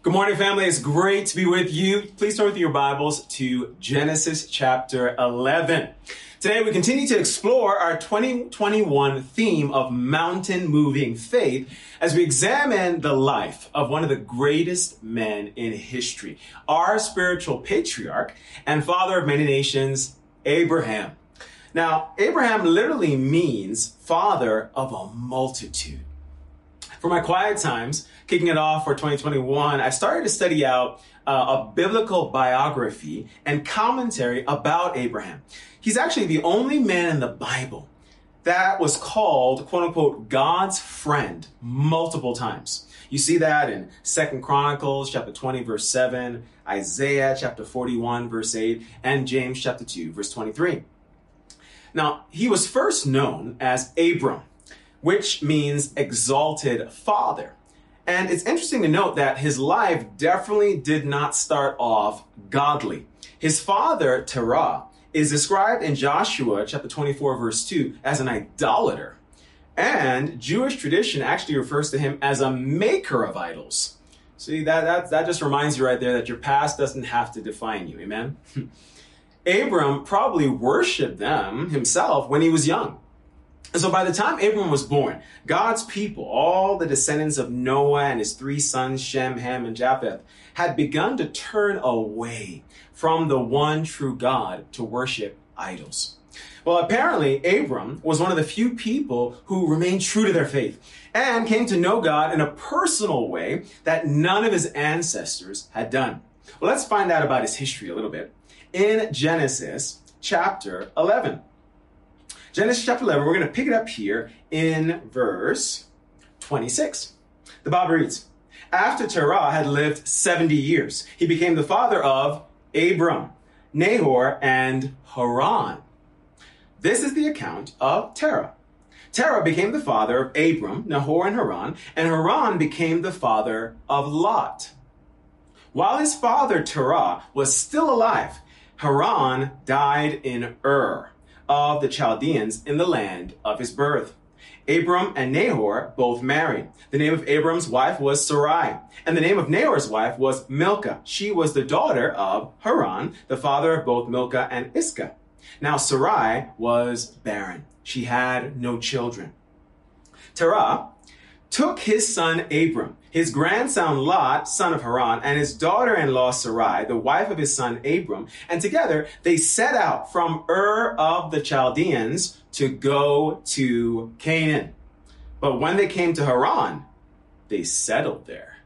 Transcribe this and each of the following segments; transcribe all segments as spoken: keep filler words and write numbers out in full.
Good morning, family. It's great to be with you. Please turn with your Bibles to Genesis chapter eleven. Today, we continue to explore our twenty twenty-one theme of mountain moving faith as we examine the life of one of the greatest men in history, our spiritual patriarch and father of many nations, Abraham. Now, Abraham literally means father of a multitude. For my quiet times, kicking it off for twenty twenty-one, I started to study out uh, a biblical biography and commentary about Abraham. He's actually the only man in the Bible that was called, quote unquote, God's friend multiple times. You see that in Second Chronicles chapter twenty, verse seven, Isaiah chapter forty-one, verse eight, and James chapter two, verse twenty-three. Now, he was first known as Abram, which means exalted father. And it's interesting to note that his life definitely did not start off godly. His father, Terah, is described in Joshua chapter twenty-four, verse two, as an idolater. And Jewish tradition actually refers to him as a maker of idols. See, that, that, that just reminds you right there that your past doesn't have to define you, amen? Abram probably worshiped them himself when he was young. And so by the time Abram was born, God's people, all the descendants of Noah and his three sons, Shem, Ham, and Japheth, had begun to turn away from the one true God to worship idols. Well, apparently, Abram was one of the few people who remained true to their faith and came to know God in a personal way that none of his ancestors had done. Well, let's find out about his history a little bit in Genesis chapter eleven. Genesis chapter eleven, we're going to pick it up here in verse twenty-six. The Bible reads, "After Terah had lived seventy years, he became the father of Abram, Nahor, and Haran." This is the account of Terah. Terah became the father of Abram, Nahor, and Haran, and Haran became the father of Lot. While his father Terah was still alive, Haran died in Ur of the Chaldeans in the land of his birth. Abram and Nahor both married. The name of Abram's wife was Sarai, and the name of Nahor's wife was Milcah. She was the daughter of Haran, the father of both Milcah and Iscah. Now Sarai was barren. She had no children. Terah took his son Abram, his grandson Lot, son of Haran, and his daughter-in-law Sarai, the wife of his son Abram, and together they set out from Ur of the Chaldeans to go to Canaan. But when they came to Haran, they settled there.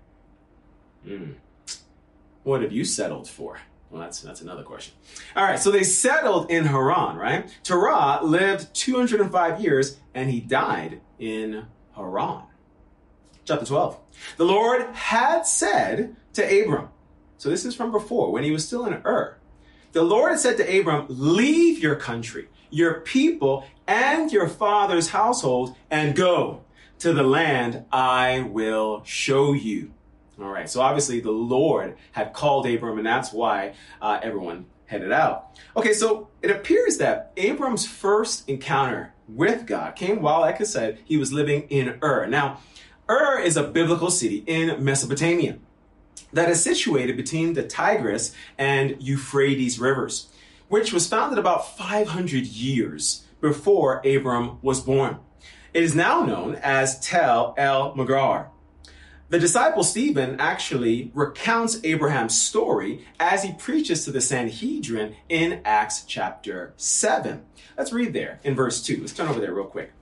Hmm. What have you settled for? Well, that's, that's another question. All right, so they settled in Haran, right? Terah lived two hundred five years, and he died in Haran. Chapter twelve. The Lord had said to Abram, so this is from before, when he was still in Ur. The Lord had said to Abram, "Leave your country, your people, and your father's household, and go to the land I will show you." All right, so obviously the Lord had called Abram, and that's why uh, everyone headed out. Okay, so it appears that Abram's first encounter with God came while, like I said, he was living in Ur. Now, Ur is a biblical city in Mesopotamia that is situated between the Tigris and Euphrates rivers, which was founded about five hundred years before Abram was born. It is now known as Tel El Magar. The disciple Stephen actually recounts Abraham's story as he preaches to the Sanhedrin in Acts chapter seven. Let's read there in verse two. Let's turn over there real quick.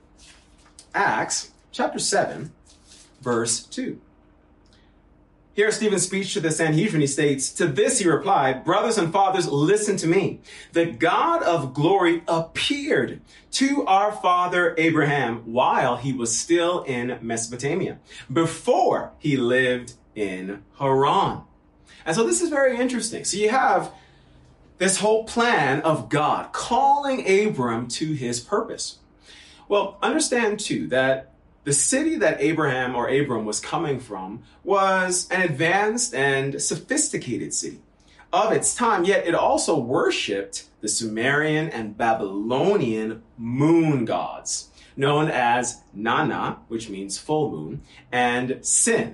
Acts chapter seven. Verse two. Here, Stephen's speech to the Sanhedrin, he states, "To this he replied, 'Brothers and fathers, listen to me. The God of glory appeared to our father Abraham while he was still in Mesopotamia, before he lived in Haran.'" And so this is very interesting. So you have this whole plan of God calling Abram to his purpose. Well, understand too that the city that Abraham or Abram was coming from was an advanced and sophisticated city of its time, yet it also worshipped the Sumerian and Babylonian moon gods, known as Nana, which means full moon, and Sin,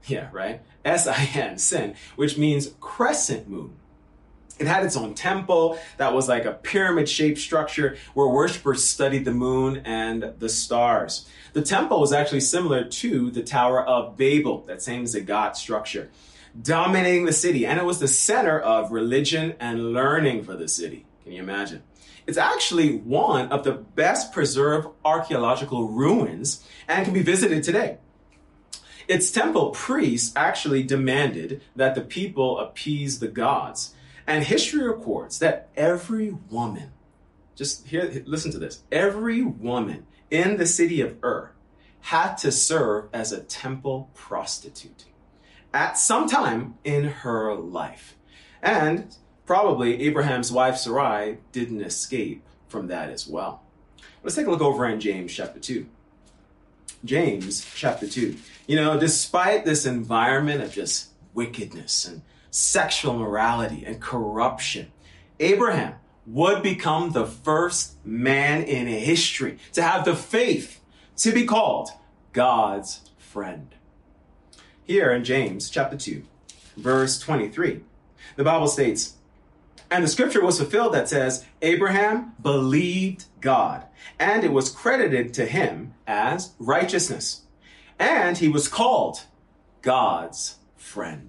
Yeah, right? S I N, sin, which means crescent moon. It had its own temple that was like a pyramid-shaped structure where worshipers studied the moon and the stars. The temple was actually similar to the Tower of Babel, that same ziggurat structure, dominating the city. And it was the center of religion and learning for the city. Can you imagine? It's actually one of the best preserved archaeological ruins and can be visited today. Its temple priests actually demanded that the people appease the gods. And history records that every woman, just here, listen to this, every woman in the city of Ur had to serve as a temple prostitute at some time in her life. And probably Abraham's wife Sarai didn't escape from that as well. Let's take a look over in James chapter two. James chapter two. You know, despite this environment of just wickedness and sexual morality and corruption, Abraham would become the first man in history to have the faith to be called God's friend. Here in James chapter two, verse twenty-three, the Bible states, "And the scripture was fulfilled that says, Abraham believed God, and it was credited to him as righteousness. And he was called God's friend."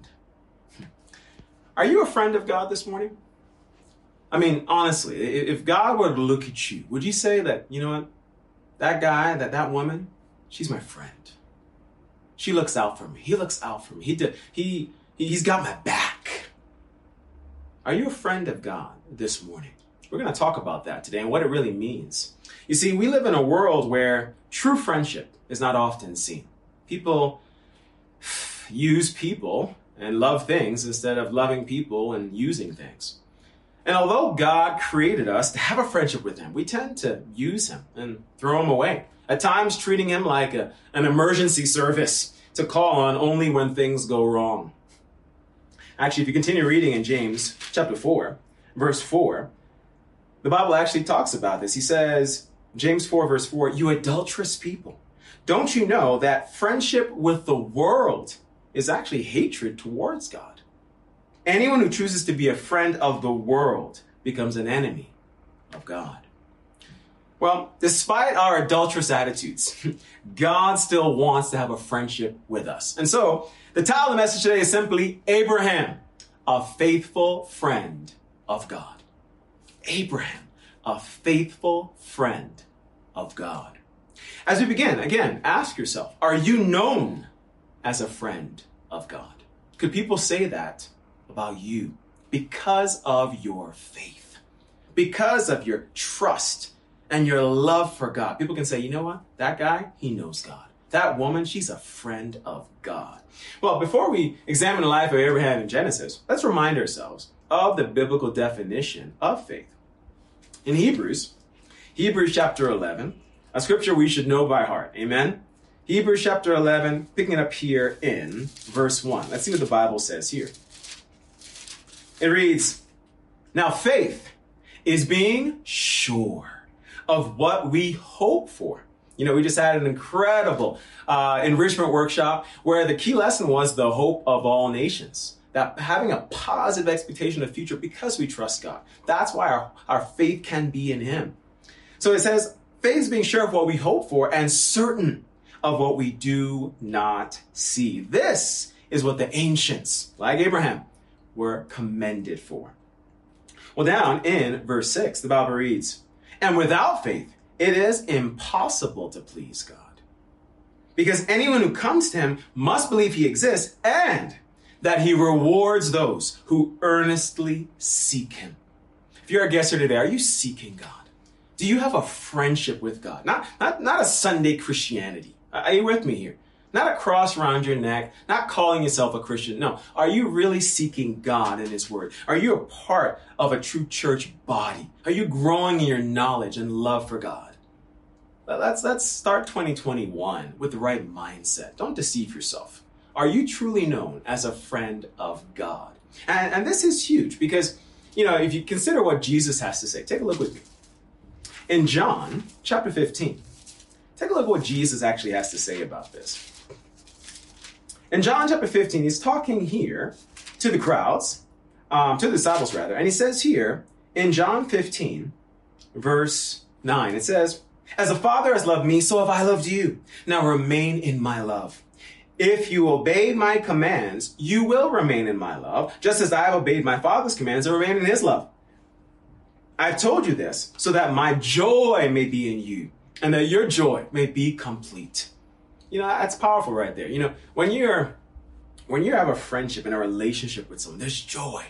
Are you a friend of God this morning? I mean, honestly, if God were to look at you, would you say that, you know what, that guy, that that woman, she's my friend. She looks out for me. He looks out for me. He did, he he's got my back. Are you a friend of God this morning? We're going to talk about that today and what it really means. You see, we live in a world where true friendship is not often seen. People use people and love things instead of loving people and using things. And although God created us to have a friendship with him, we tend to use him and throw him away, at times treating him like a, an emergency service to call on only when things go wrong. Actually, if you continue reading in James chapter four, verse four, the Bible actually talks about this. He says, James four, verse four, "You adulterous people, don't you know that friendship with the world is actually hatred towards God? Anyone who chooses to be a friend of the world becomes an enemy of God." Well, despite our adulterous attitudes, God still wants to have a friendship with us. And so the title of the message today is simply Abraham, a faithful friend of God. Abraham, a faithful friend of God. As we begin, again, ask yourself, are you known as a friend of God? Could people say that about you because of your faith, because of your trust and your love for God? People can say, you know what? That guy, he knows God. That woman, she's a friend of God. Well, before we examine the life of Abraham in Genesis, let's remind ourselves of the biblical definition of faith. In Hebrews, Hebrews chapter eleven, a scripture we should know by heart. Amen? Hebrews chapter eleven, picking it up here in verse one. Let's see what the Bible says here. It reads, "Now faith is being sure of what we hope for." You know, we just had an incredible uh, enrichment workshop where the key lesson was the hope of all nations. That having a positive expectation of the future because we trust God. That's why our, our faith can be in him. So it says, faith is being sure of what we hope for and certain of what we do not see. This is what the ancients, like Abraham, were commended for. Well, down in verse six, the Bible reads, "And without faith, it is impossible to please God. Because anyone who comes to him must believe he exists and that he rewards those who earnestly seek him." If you're a guest here today, are you seeking God? Do you have a friendship with God? Not, not, not a Sunday Christianity. Are you with me here? Not a cross around your neck, not calling yourself a Christian. No. Are you really seeking God and his word? Are you a part of a true church body? Are you growing in your knowledge and love for God? Well, let's, let's start twenty twenty-one with the right mindset. Don't deceive yourself. Are you truly known as a friend of God? And, and this is huge because, you know, if you consider what Jesus has to say, take a look with me. In John chapter fifteen, take a look at what Jesus actually has to say about this. In John chapter fifteen, he's talking here to the crowds, um, to the disciples rather, and he says here in John fifteen, verse nine, it says, "As the Father has loved me, so have I loved you. Now remain in my love. If you obey my commands, you will remain in my love, just as I have obeyed my Father's commands and remain in his love. I've told you this so that my joy may be in you and that your joy may be complete." You know, that's powerful right there. You know, when you're, when you have a friendship and a relationship with someone, there's joy.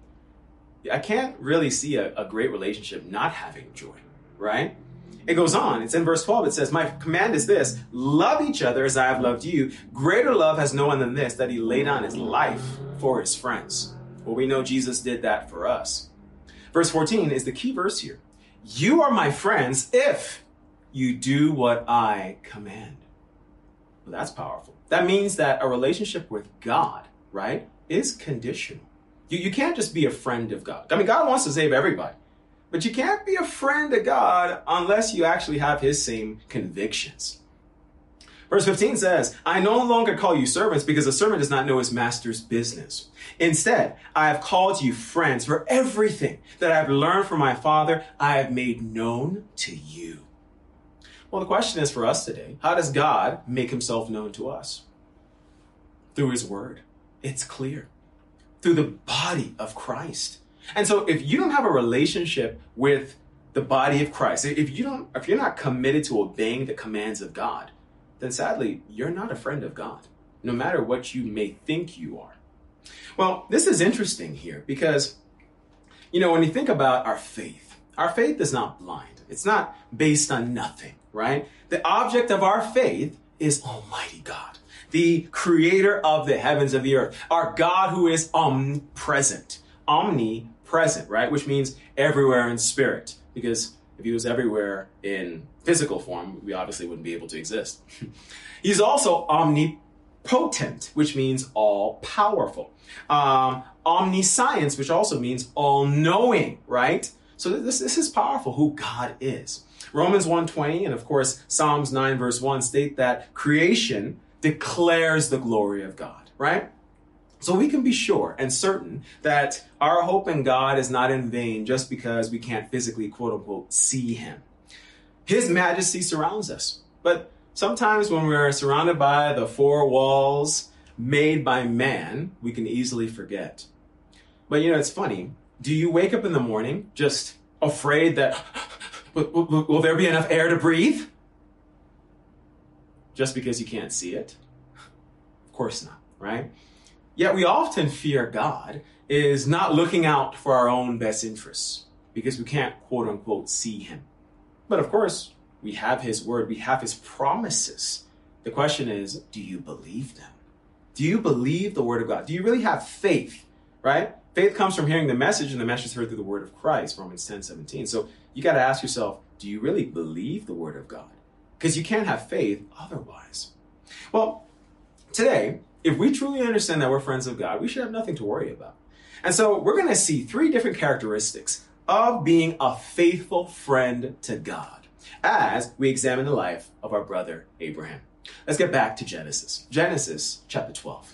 I can't really see a, a great relationship not having joy, right? It goes on. It's in verse twelve. It says, "My command is this, love each other as I have loved you. Greater love has no one than this, that he laid down his life for his friends." Well, we know Jesus did that for us. Verse fourteen is the key verse here. "You are my friends if you do what I command." Well, that's powerful. That means that a relationship with God, right, is conditional. You, you can't just be a friend of God. I mean, God wants to save everybody. But you can't be a friend of God unless you actually have his same convictions. Verse fifteen says, "I no longer call you servants because a servant does not know his master's business. Instead, I have called you friends, for everything that I have learned from my Father, I have made known to you." Well, the question is for us today, how does God make himself known to us? Through his word. It's clear. Through the body of Christ. And so if you don't have a relationship with the body of Christ, if you don't, if you're not committed to obeying the commands of God, then sadly, you're not a friend of God, no matter what you may think you are. Well, this is interesting here because, you know, when you think about our faith, our faith is not blind. It's not based on nothing, right? The object of our faith is Almighty God, the creator of the heavens and the earth, our God who is omnipresent, omnipresent, right? Which means everywhere in spirit, because if he was everywhere in physical form, we obviously wouldn't be able to exist. He's also omnipotent, which means all powerful. Um, omniscience, which also means all knowing, right? So this, this is powerful who God is. Romans one twenty and of course Psalms nine verse one state that creation declares the glory of God, right? So we can be sure and certain that our hope in God is not in vain just because we can't physically, quote unquote, see him. His majesty surrounds us. But sometimes when we're surrounded by the four walls made by man, we can easily forget. But you know, it's funny. Do you wake up in the morning just afraid that, will, will, will there be enough air to breathe? Just because you can't see it? Of course not, right? Yet we often fear God is not looking out for our own best interests because we can't, quote unquote, see him. But of course, we have his word, we have his promises. The question is, do you believe them? Do you believe the word of God? Do you really have faith, right? Faith comes from hearing the message, and the message is heard through the word of Christ, Romans ten seventeen. So you got to ask yourself, do you really believe the word of God? Because you can't have faith otherwise. Well, today, if we truly understand that we're friends of God, we should have nothing to worry about. And so we're going to see three different characteristics of being a faithful friend to God as we examine the life of our brother Abraham. Let's get back to Genesis. Genesis chapter twelve.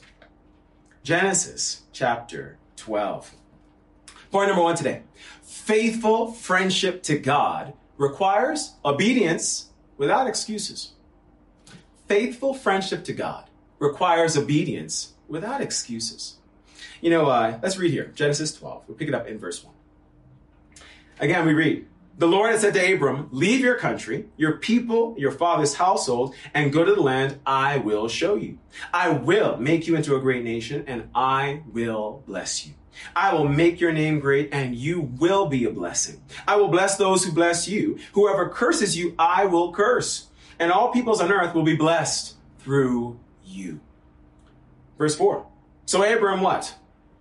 Genesis chapter twelve. Point number one today. Faithful friendship to God requires obedience without excuses. Faithful friendship to God requires obedience without excuses. You know, uh, let's read here. Genesis twelve. We'll pick it up in verse one. Again, we read, "The Lord had said to Abram, leave your country, your people, your father's household, and go to the land I will show you. I will make you into a great nation, and I will bless you. I will make your name great, and you will be a blessing. I will bless those who bless you. Whoever curses you, I will curse. And all peoples on earth will be blessed through you." Verse four. So Abram what?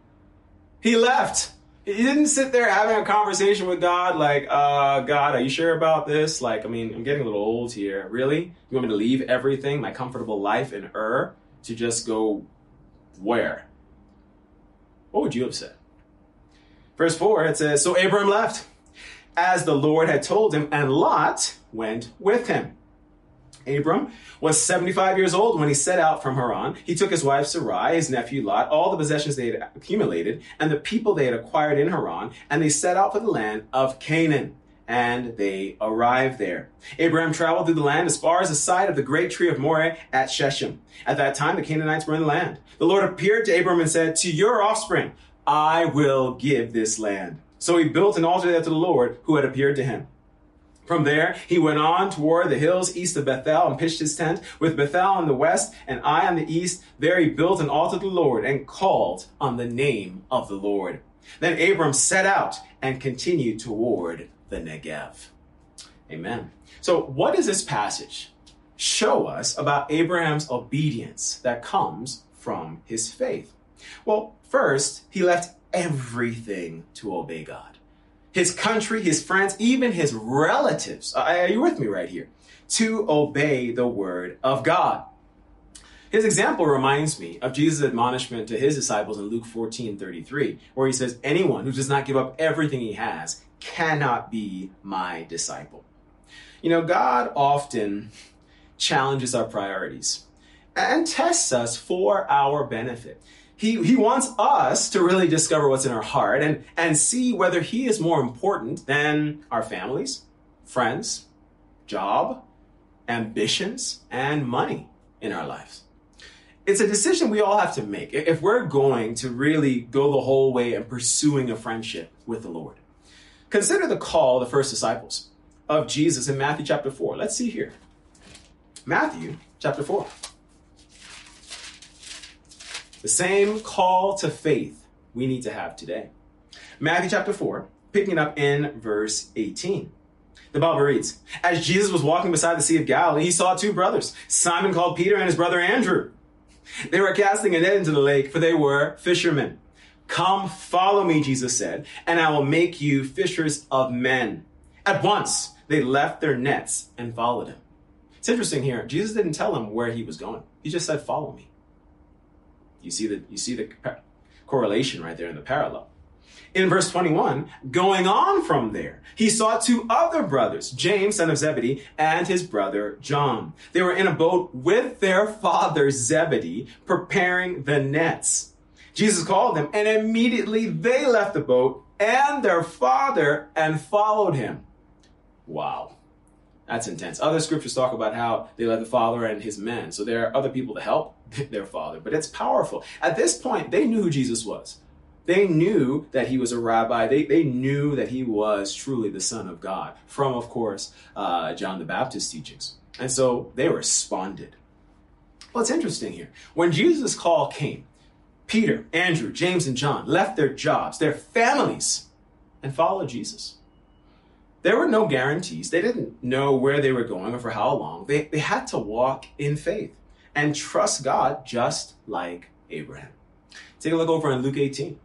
He left. He didn't sit there having a conversation with God like, uh, God, are you sure about this? Like, I mean, I'm getting a little old here. Really? You want me to leave everything, my comfortable life in Ur, to just go where? What would you have said? Verse four, it says, so Abram left, as the Lord had told him, and Lot went with him. Abram was seventy-five years old when he set out from Haran. He took his wife Sarai, his nephew Lot, all the possessions they had accumulated, and the people they had acquired in Haran, and they set out for the land of Canaan. And they arrived there. Abraham traveled through the land as far as the site of the great tree of Moreh at Shechem. At that time, the Canaanites were in the land. The Lord appeared to Abraham and said, "To your offspring, I will give this land." So he built an altar there to the Lord who had appeared to him. From there, he went on toward the hills east of Bethel and pitched his tent with Bethel on the west and Ai on the east. There he built an altar to the Lord and called on the name of the Lord. Then Abram set out and continued toward the Negev. Amen. So what does this passage show us about Abraham's obedience that comes from his faith? Well, first, he left everything to obey God. His country, his friends, even his relatives, are you with me right here? To obey the word of God. His example reminds me of Jesus' admonishment to his disciples in Luke fourteen thirty-three, where he says, "Anyone who does not give up everything he has cannot be my disciple." You know, God often challenges our priorities and tests us for our benefit. He, he wants us to really discover what's in our heart and, and see whether he is more important than our families, friends, job, ambitions, and money in our lives. It's a decision we all have to make if we're going to really go the whole way in pursuing a friendship with the Lord. Consider the call of the first disciples of Jesus in Matthew chapter four. Let's see here. Matthew chapter four. The same call to faith we need to have today. Matthew chapter four, picking up in verse eighteen. The Bible reads, "As Jesus was walking beside the Sea of Galilee, he saw two brothers, Simon called Peter and his brother Andrew. They were casting a net into the lake, for they were fishermen. 'Come, follow me,' Jesus said, 'and I will make you fishers of men.' At once, they left their nets and followed him." It's interesting here. Jesus didn't tell them where he was going. He just said, "Follow me." You see the, you see the correlation right there in the parallel. In verse twenty-one, going on from there, he saw two other brothers, James, son of Zebedee, and his brother John. They were in a boat with their father Zebedee, preparing the nets. Jesus called them, and immediately they left the boat and their father and followed him. Wow. That's intense. Other scriptures talk about how they left the father and his men. So there are other people to help their father, but it's powerful. At this point, they knew who Jesus was. They knew that he was a rabbi. They, they knew that he was truly the Son of God from, of course, uh, John the Baptist's teachings. And so they responded. Well, it's interesting here. When Jesus' call came, Peter, Andrew, James, and John left their jobs, their families, and followed Jesus. There were no guarantees. They didn't know where they were going or for how long. They, they had to walk in faith and trust God just like Abraham. Take a look over in Luke eighteen.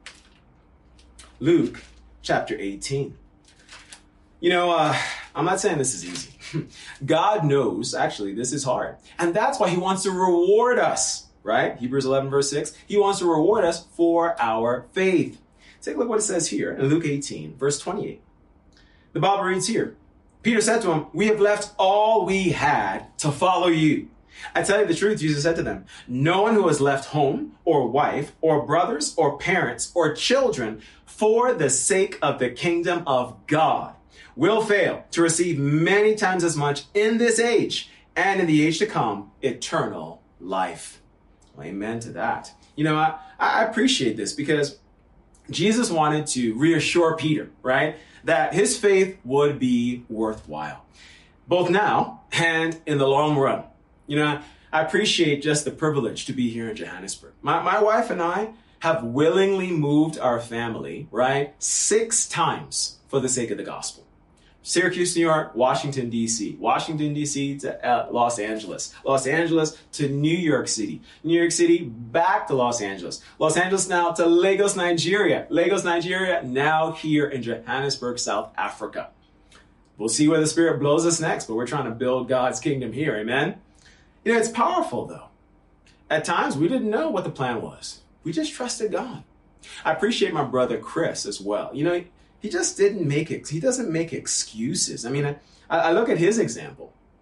Luke chapter eighteen. You know, uh, I'm not saying this is easy. God knows, actually, this is hard. And that's why he wants to reward us, right? Hebrews eleven verse six. He wants to reward us for our faith. Take a look what it says here in Luke eighteen, verse twenty-eight. The Bible reads here, Peter said to him, "We have left all we had to follow you." I tell you the truth, Jesus said to them, no one who has left home or wife or brothers or parents or children for the sake of the kingdom of God will fail to receive many times as much in this age and in the age to come, eternal life. Well, amen to that. You know, I, I appreciate this because Jesus wanted to reassure Peter, right, that his faith would be worthwhile, both now and in the long run. You know, I appreciate just the privilege to be here in Johannesburg. My, my wife and I have willingly moved our family, right, six times for the sake of the gospel. Syracuse, New York, Washington, D C, Washington, D C to uh, Los Angeles, Los Angeles to New York City, New York City back to Los Angeles, Los Angeles now to Lagos, Nigeria, Lagos, Nigeria, now here in Johannesburg, South Africa. We'll see where the Spirit blows us next, but we're trying to build God's kingdom here, amen? You know, it's powerful, though. At times, we didn't know what the plan was. We just trusted God. I appreciate my brother Chris as well. You know, he just didn't make it. He doesn't make excuses. I mean, I, I look at his example.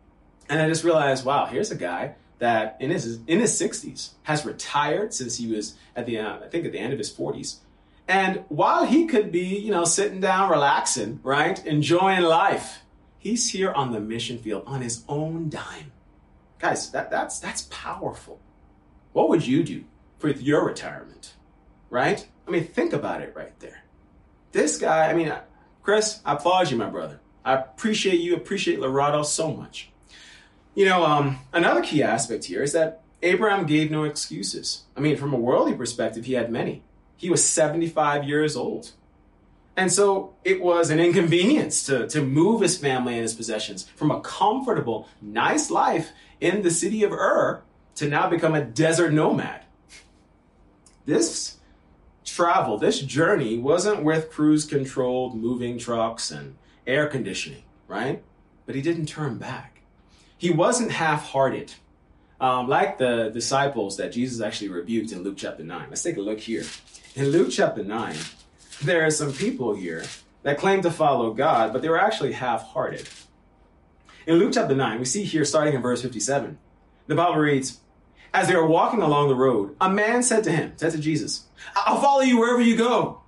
And I just realized, wow, here's a guy that in his in his sixties has retired since he was at the uh, I think at the end of his forties. And while he could be, you know, sitting down, relaxing, right, enjoying life, he's here on the mission field on his own dime. Guys, that that's that's powerful. What would you do for your retirement, right? I mean, think about it right there. This guy, I mean, Chris, I applaud you, my brother. I appreciate you, appreciate Lorado so much. You know, um, another key aspect here is that Abraham gave no excuses. I mean, from a worldly perspective, he had many. He was seventy-five years old. And so it was an inconvenience to, to move his family and his possessions from a comfortable, nice life in the city of Ur to now become a desert nomad. This travel, this journey wasn't with cruise-controlled moving trucks and air conditioning, right? But he didn't turn back. He wasn't half-hearted, um, like the disciples that Jesus actually rebuked in Luke chapter nine. Let's take a look here. In Luke chapter nine, there are some people here that claim to follow God, but they were actually half-hearted. In Luke chapter nine, we see here, starting in verse fifty-seven, the Bible reads, "As they were walking along the road, a man said to him," said to Jesus, "I'll follow you wherever you go."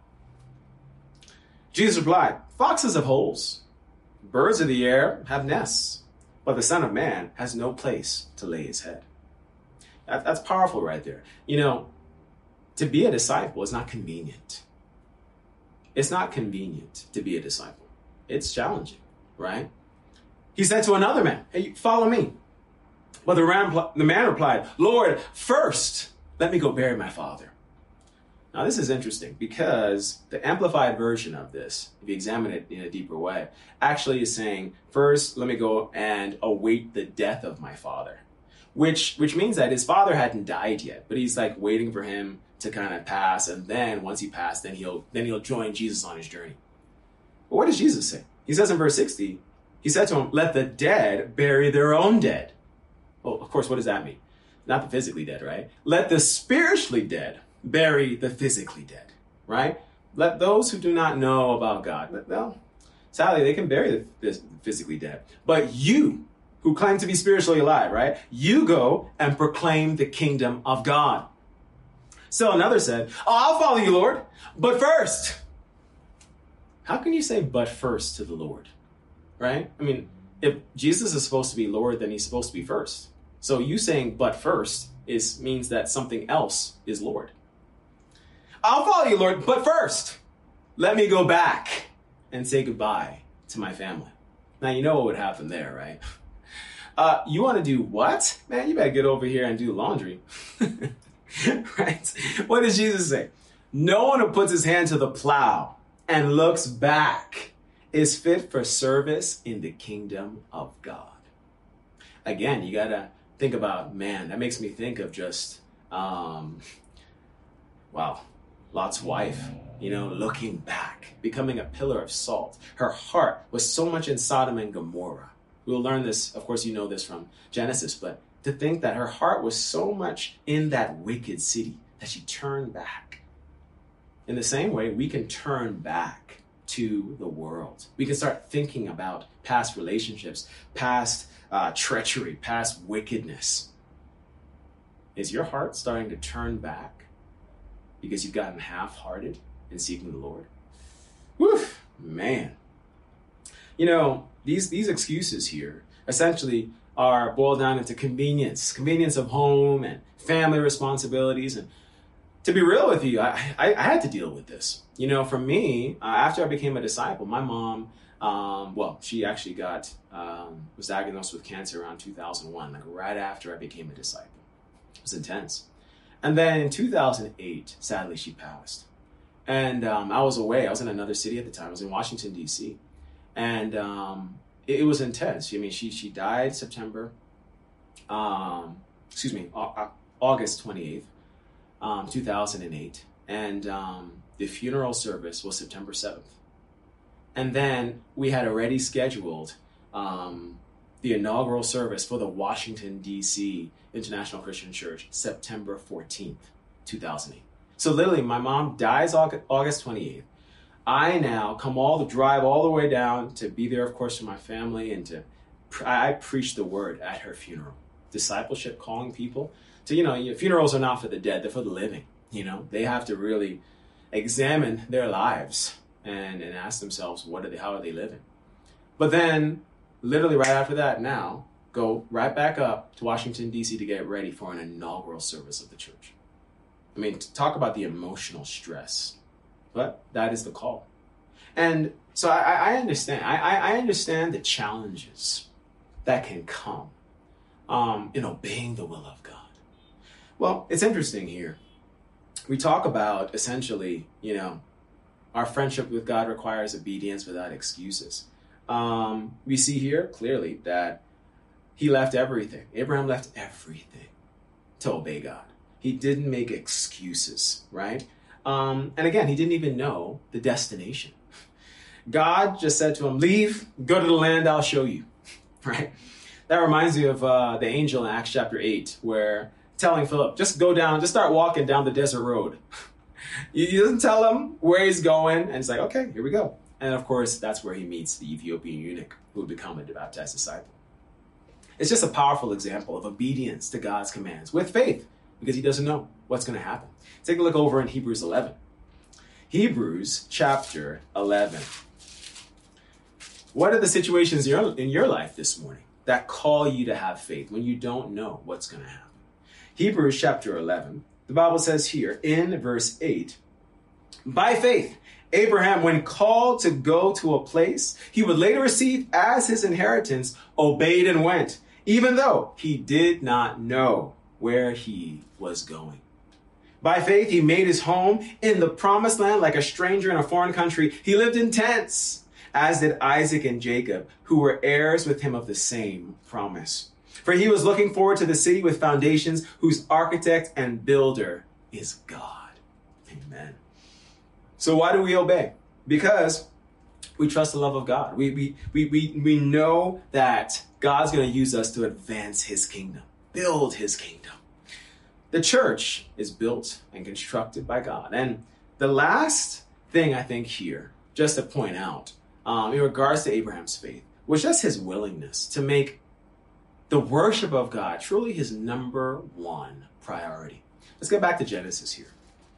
Jesus replied, "Foxes have holes, birds of the air have nests, but the Son of Man has no place to lay his head." That, that's powerful right there. You know, to be a disciple is not convenient. It's not convenient to be a disciple. It's challenging, right? He said to another man, "Hey, follow me." But the man, the man replied, "Lord, first, let me go bury my father." Now, this is interesting because the amplified version of this, if you examine it in a deeper way, actually is saying, first, let me go and await the death of my father, which which means that his father hadn't died yet, but he's like waiting for him to kind of pass. And then once he passed, then he'll then he'll join Jesus on his journey. But what does Jesus say? He says in verse sixty, he said to him, "Let the dead bury their own dead." Well, of course, what does that mean? Not the physically dead, right? Let the spiritually dead bury the physically dead, right? Let those who do not know about God, well, sadly, they can bury the physically dead. But you, who claim to be spiritually alive, right? You go and proclaim the kingdom of God. So another said, "Oh, I'll follow you, Lord, but first." How can you say "but first" to the Lord, right? I mean, if Jesus is supposed to be Lord, then he's supposed to be first. So you saying "but first" is means that something else is Lord. "I'll follow you, Lord, but first, let me go back and say goodbye to my family." Now, you know what would happen there, right? Uh, you want to do what? Man, you better get over here and do laundry. Right? What does Jesus say? "No one who puts his hand to the plow and looks back is fit for service in the kingdom of God." Again, you got to think about, man, that makes me think of just, um, wow, Lot's wife, you know, looking back, becoming a pillar of salt. Her heart was so much in Sodom and Gomorrah. We'll learn this, of course, you know this from Genesis, but to think that her heart was so much in that wicked city that she turned back. In the same way, we can turn back to the world. We can start thinking about past relationships, past uh, treachery, past wickedness. Is your heart starting to turn back because you've gotten half-hearted in seeking the Lord? Whew, man. You know, these, these excuses here essentially are boiled down into convenience, convenience of home and family responsibilities. And to be real with you, I, I, I had to deal with this. You know, for me, uh, after I became a disciple, my mom, um, well, she actually got, um, was diagnosed with cancer around two thousand one, like right after I became a disciple. It was intense. And then in two thousand eight, sadly, she passed. And um, I was away. I was in another city at the time. I was in Washington, D C. And um, it, it was intense. I mean, she she died September, um, excuse me, August twenty-eighth, um, two thousand eight. And um, the funeral service was September seventh. And then we had already scheduled um, the inaugural service for the Washington, D C International Christian Church, September fourteenth, two thousand eight. So literally, my mom dies August twenty-eighth. I now come all the drive all the way down to be there, of course, for my family and to I preached the word at her funeral. Discipleship, calling people to, you know, funerals are not for the dead, they're for the living. You know, they have to really examine their lives and, and ask themselves, what are they, how are they living? But then literally right after that now, go right back up to Washington, D C to get ready for an inaugural service of the church. I mean, talk about the emotional stress, but that is the call. And so I, I understand, I, I understand the challenges that can come um, in obeying the will of God. Well, it's interesting here. We talk about essentially, you know, our friendship with God requires obedience without excuses. Um, we see here clearly that he left everything. Abraham left everything to obey God. He didn't make excuses, right? Um, and again, he didn't even know the destination. God just said to him, leave, go to the land I'll show you, right? That reminds me of uh, the angel in Acts chapter eight, where telling Philip, just go down, just start walking down the desert road. He doesn't tell him where he's going, and it's like, okay, here we go. And of course, that's where he meets the Ethiopian eunuch who would become a baptized disciple. It's just a powerful example of obedience to God's commands with faith, because he doesn't know what's going to happen. Take a look over in Hebrews eleven. Hebrews chapter eleven. What are the situations in your, in your life this morning that call you to have faith when you don't know what's going to happen? Hebrews chapter eleven, the Bible says here in verse eight, by faith, Abraham, when called to go to a place he would later receive as his inheritance, obeyed and went, even though he did not know where he was going. By faith, he made his home in the promised land like a stranger in a foreign country. He lived in tents, as did Isaac and Jacob, who were heirs with him of the same promise. For he was looking forward to the city with foundations, whose architect and builder is God. Amen. So why do we obey? Because we trust the love of God. We, we, we, we, we know that God's going to use us to advance his kingdom, build his kingdom. The church is built and constructed by God. And the last thing I think here, just to point out, um, in regards to Abraham's faith, was just his willingness to make the worship of God truly his number one priority. Let's get back to Genesis here.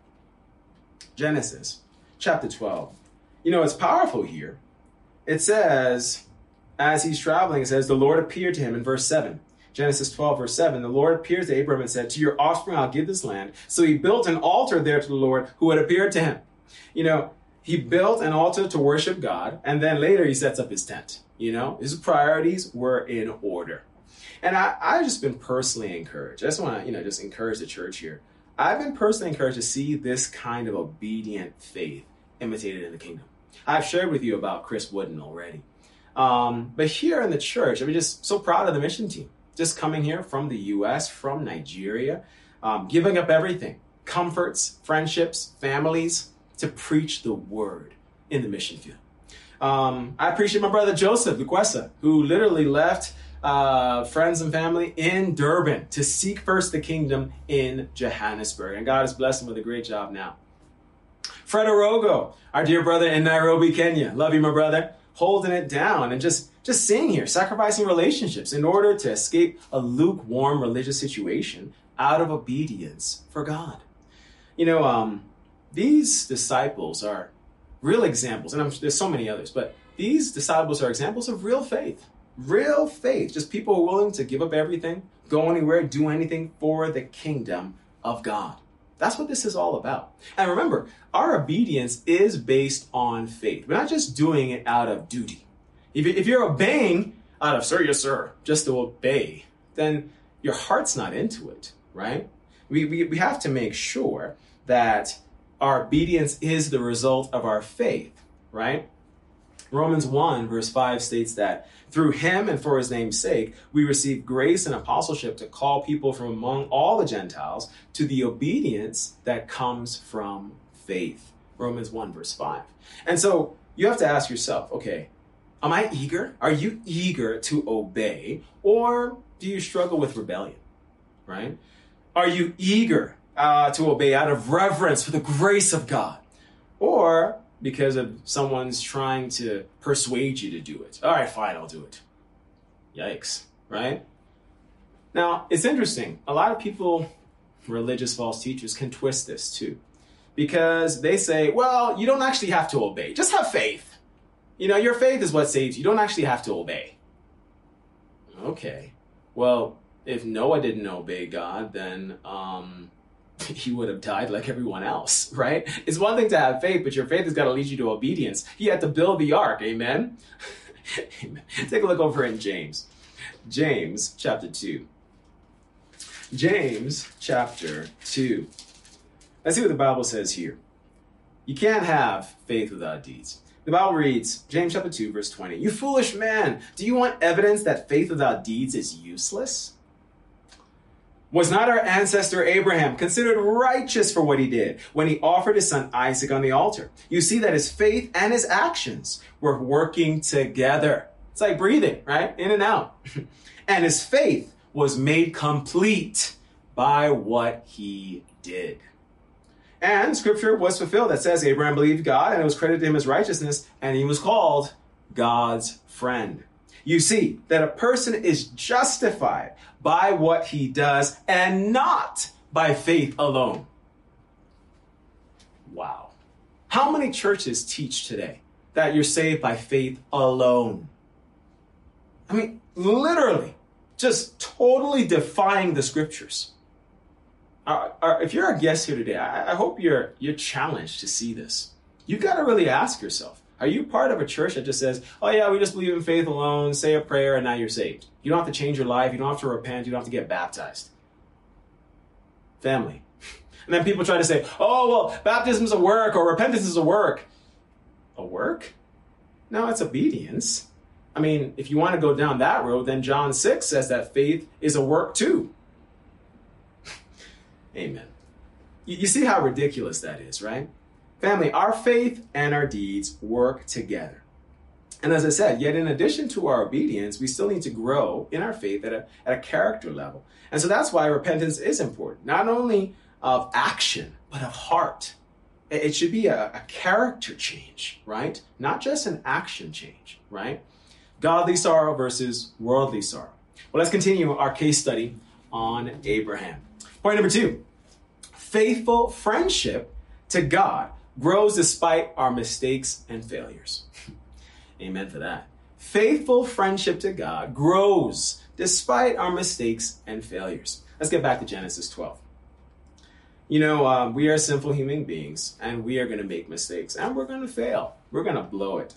Genesis chapter twelve. You know, it's powerful here. It says, as he's traveling, it says, the Lord appeared to him in verse seven. Genesis twelve, verse seven, the Lord appeared to Abraham and said, to your offspring I'll give this land. So he built an altar there to the Lord who had appeared to him. You know, he built an altar to worship God, and then later he sets up his tent. You know, his priorities were in order. And I, I've just been personally encouraged. I just want to, you know, just encourage the church here. I've been personally encouraged to see this kind of obedient faith imitated in the kingdom. I've shared with you about Chris Wooden already. Um, but here in the church, I'm just so proud of the mission team. Just coming here from the U S, from Nigeria, um, giving up everything, comforts, friendships, families, to preach the word in the mission field. Um, I appreciate my brother Joseph Lukwesa, who literally left uh, friends and family in Durban to seek first the kingdom in Johannesburg. And God has blessed him with a great job now. Fred Orogo, our dear brother in Nairobi, Kenya. Love you, my brother. Holding it down and just, just sitting here, sacrificing relationships in order to escape a lukewarm religious situation out of obedience for God. You know, um, these disciples are real examples, and I'm, there's so many others, but these disciples are examples of real faith. Real faith, just people who are willing to give up everything, go anywhere, do anything for the kingdom of God. That's what this is all about. And remember, our obedience is based on faith. We're not just doing it out of duty. If, if you're obeying out of, sir, yes, sir, just to obey, then your heart's not into it, right? We, we, we have to make sure that our obedience is the result of our faith, right? Romans one verse five states that through him and for his name's sake, we receive grace and apostleship to call people from among all the Gentiles to the obedience that comes from faith. Romans one verse five. And so you have to ask yourself, okay, am I eager? Are you eager to obey, or do you struggle with rebellion, right? Are you eager uh, to obey out of reverence for the grace of God, or because of someone's trying to persuade you to do it? All right, fine, I'll do it. Yikes, right? Now, it's interesting. A lot of people, religious false teachers, can twist this too. Because they say, well, you don't actually have to obey. Just have faith. You know, your faith is what saves you. You don't actually have to obey. Okay. Well, if Noah didn't obey God, then um, he would have died like everyone else, right? It's one thing to have faith, but your faith has got to lead you to obedience. He had to build the ark, amen? Amen. Take a look over in James. James chapter two. James chapter two. Let's see what the Bible says here. You can't have faith without deeds. The Bible reads, James chapter two, verse twenty, "You foolish man, do you want evidence that faith without deeds is useless? Was not our ancestor Abraham considered righteous for what he did when he offered his son Isaac on the altar? You see that his faith and his actions were working together." It's like breathing, right? In and out. "And his faith was made complete by what he did. And scripture was fulfilled that says Abraham believed God and it was credited to him as righteousness, and he was called God's friend." You see that a person is justified by what he does and not by faith alone. Wow. How many churches teach today that you're saved by faith alone? I mean, literally, just totally defying the scriptures. Uh, uh, if you're a guest here today, I, I hope you're you're challenged to see this. You've got to really ask yourself, are you part of a church that just says, oh yeah, we just believe in faith alone, say a prayer, and now you're saved? You don't have to change your life. You don't have to repent. You don't have to get baptized. Family. And then people try to say, oh, well, baptism is a work or repentance is a work. A work? No, it's obedience. I mean, if you want to go down that road, then John six says that faith is a work too. Amen. You, you see how ridiculous that is, right? Family, our faith and our deeds work together. And as I said, yet in addition to our obedience, we still need to grow in our faith at a, at a character level. And so that's why repentance is important, not only of action, but of heart. It, it should be a, a character change, right? Not just an action change, right? Godly sorrow versus worldly sorrow. Well, let's continue our case study on Abraham. Point number two, faithful friendship to God grows despite our mistakes and failures. Amen to that. Faithful friendship to God grows despite our mistakes and failures. Let's get back to Genesis twelve. You know, uh, we are sinful human beings, and we are going to make mistakes, and we're going to fail. We're going to blow it.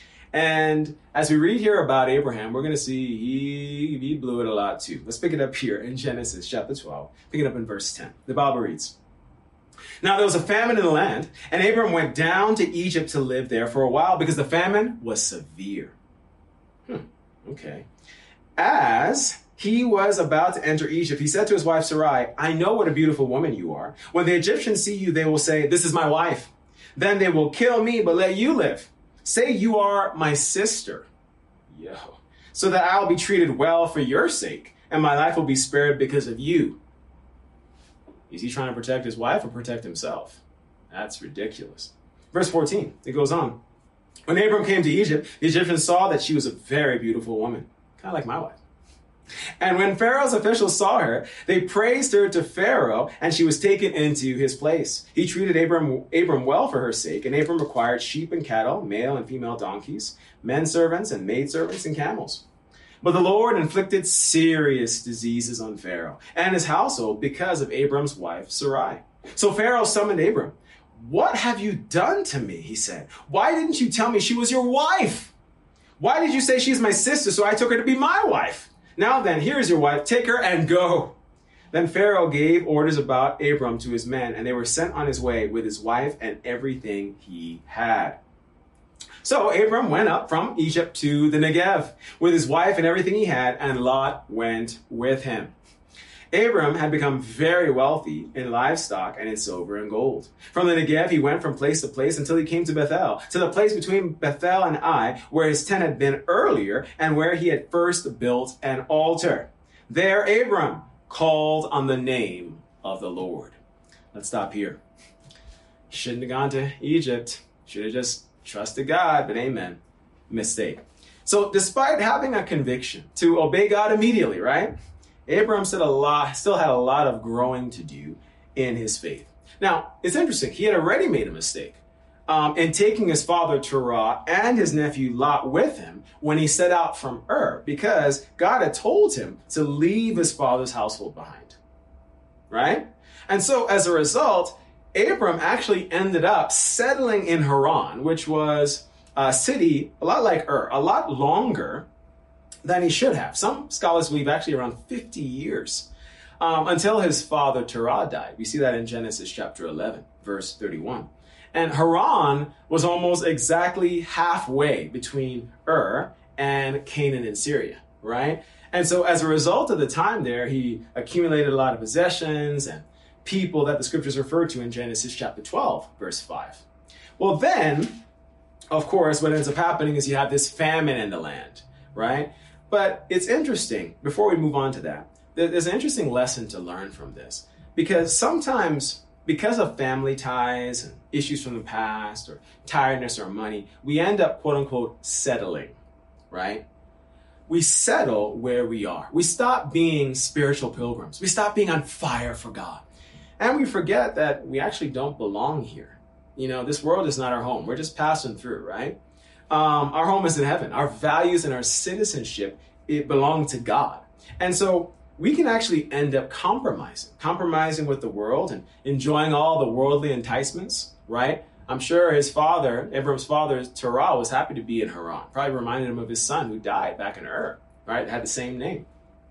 And as we read here about Abraham, we're going to see he, he blew it a lot too. Let's pick it up here in Genesis chapter twelve. Pick it up in verse ten. The Bible reads, "Now there was a famine in the land, and Abram went down to Egypt to live there for a while because the famine was severe." Hmm, okay. "As he was about to enter Egypt, he said to his wife Sarai, 'I know what a beautiful woman you are. When the Egyptians see you, they will say, "This is my wife." Then they will kill me, but let you live. Say you are my sister, yo, so that I'll be treated well for your sake, and my life will be spared because of you." Is he trying to protect his wife or protect himself? That's ridiculous. Verse fourteen, it goes on. "When Abram came to Egypt, the Egyptians saw that she was a very beautiful woman, kind of like my wife. And when Pharaoh's officials saw her, they praised her to Pharaoh, and she was taken into his place. He treated Abram, Abram well for her sake, and Abram acquired sheep and cattle, male and female donkeys, men servants and maid servants and camels. But the Lord inflicted serious diseases on Pharaoh and his household because of Abram's wife, Sarai. So Pharaoh summoned Abram. 'What have you done to me?' he said. 'Why didn't you tell me she was your wife? Why did you say she's my sister, so I took her to be my wife? Now then, here is your wife. Take her and go.' Then Pharaoh gave orders about Abram to his men, and they were sent on his way with his wife and everything he had. So Abram went up from Egypt to the Negev with his wife and everything he had, and Lot went with him. Abram had become very wealthy in livestock and in silver and gold. From the Negev, he went from place to place until he came to Bethel, to the place between Bethel and Ai, where his tent had been earlier and where he had first built an altar. There Abram called on the name of the Lord." Let's stop here. Shouldn't have gone to Egypt. Should have just trusted God, but amen. Mistake. So despite having a conviction to obey God immediately, right? Abram still, a lot, still had a lot of growing to do in his faith. Now, it's interesting. He had already made a mistake um, in taking his father Terah and his nephew Lot with him when he set out from Ur, because God had told him to leave his father's household behind, right? And so as a result, Abram actually ended up settling in Haran, which was a city a lot like Ur, a lot longer than he should have. Some scholars believe actually around fifty years um, until his father Terah died. We see that in Genesis chapter eleven, verse thirty-one. And Haran was almost exactly halfway between Ur and Canaan in Syria, right? And so as a result of the time there, he accumulated a lot of possessions and people that the scriptures refer to in Genesis chapter twelve, verse five. Well, then, of course, what ends up happening is you have this famine in the land, right? But it's interesting, before we move on to that, there's an interesting lesson to learn from this. Because sometimes, because of family ties and issues from the past or tiredness or money, we end up, quote unquote, settling, right? We settle where we are. We stop being spiritual pilgrims. We stop being on fire for God. And we forget that we actually don't belong here. You know, this world is not our home. We're just passing through, right? Um, our home is in heaven. Our values and our citizenship, it belong to God. And so we can actually end up compromising, compromising with the world and enjoying all the worldly enticements, right? I'm sure his father, Abram's father, Terah, was happy to be in Haran. Probably reminded him of his son who died back in Ur, right? Had the same name.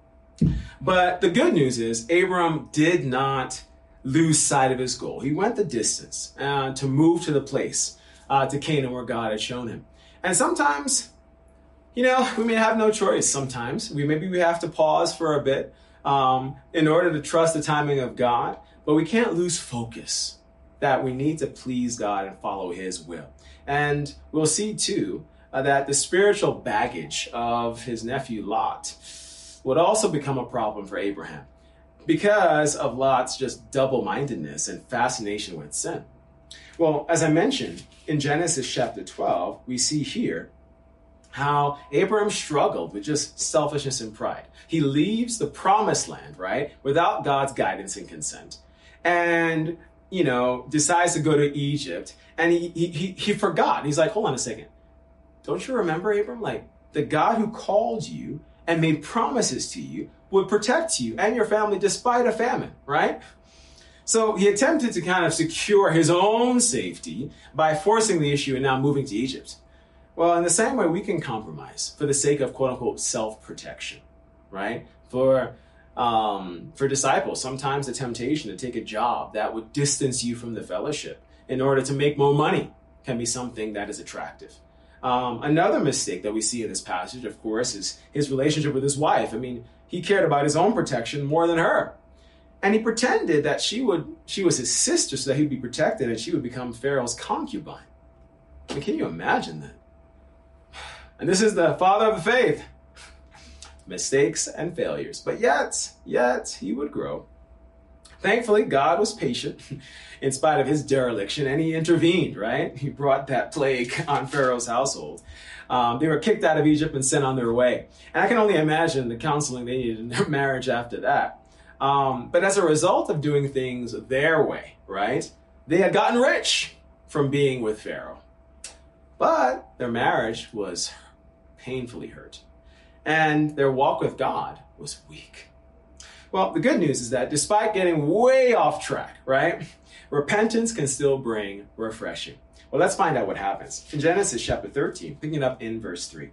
But the good news is Abram did not lose sight of his goal. He went the distance uh, to move to the place, uh, to Canaan, where God had shown him. And sometimes, you know, we may have no choice. Sometimes we maybe we have to pause for a bit um, in order to trust the timing of God. But we can't lose focus that we need to please God and follow his will. And we'll see, too, uh, that the spiritual baggage of his nephew Lot would also become a problem for Abraham because of Lot's just double-mindedness and fascination with sin. Well, as I mentioned, in Genesis chapter twelve, we see here how Abraham struggled with just selfishness and pride. He leaves the promised land, right, without God's guidance and consent, and, you know, decides to go to Egypt, and he he he, he forgot. He's like, hold on a second. Don't you remember, Abram? Like, the God who called you and made promises to you would protect you and your family despite a famine, right? So he attempted to kind of secure his own safety by forcing the issue and now moving to Egypt. Well, in the same way, we can compromise for the sake of, quote unquote, self-protection, right? For um, for disciples, sometimes the temptation to take a job that would distance you from the fellowship in order to make more money can be something that is attractive. Um, another mistake that we see in this passage, of course, is his relationship with his wife. I mean, he cared about his own protection more than her. And he pretended that she would she was his sister so that he'd be protected and she would become Pharaoh's concubine. I mean, can you imagine that? And this is the father of the faith. Mistakes and failures. But yet, yet he would grow. Thankfully, God was patient in spite of his dereliction, and he intervened, right? He brought that plague on Pharaoh's household. Um, they were kicked out of Egypt and sent on their way. And I can only imagine the counseling they needed in their marriage after that. Um, but as a result of doing things their way, right, they had gotten rich from being with Pharaoh. But their marriage was painfully hurt. And their walk with God was weak. Well, the good news is that despite getting way off track, right, repentance can still bring refreshing. Well, let's find out what happens. In Genesis chapter thirteen, picking up in verse three.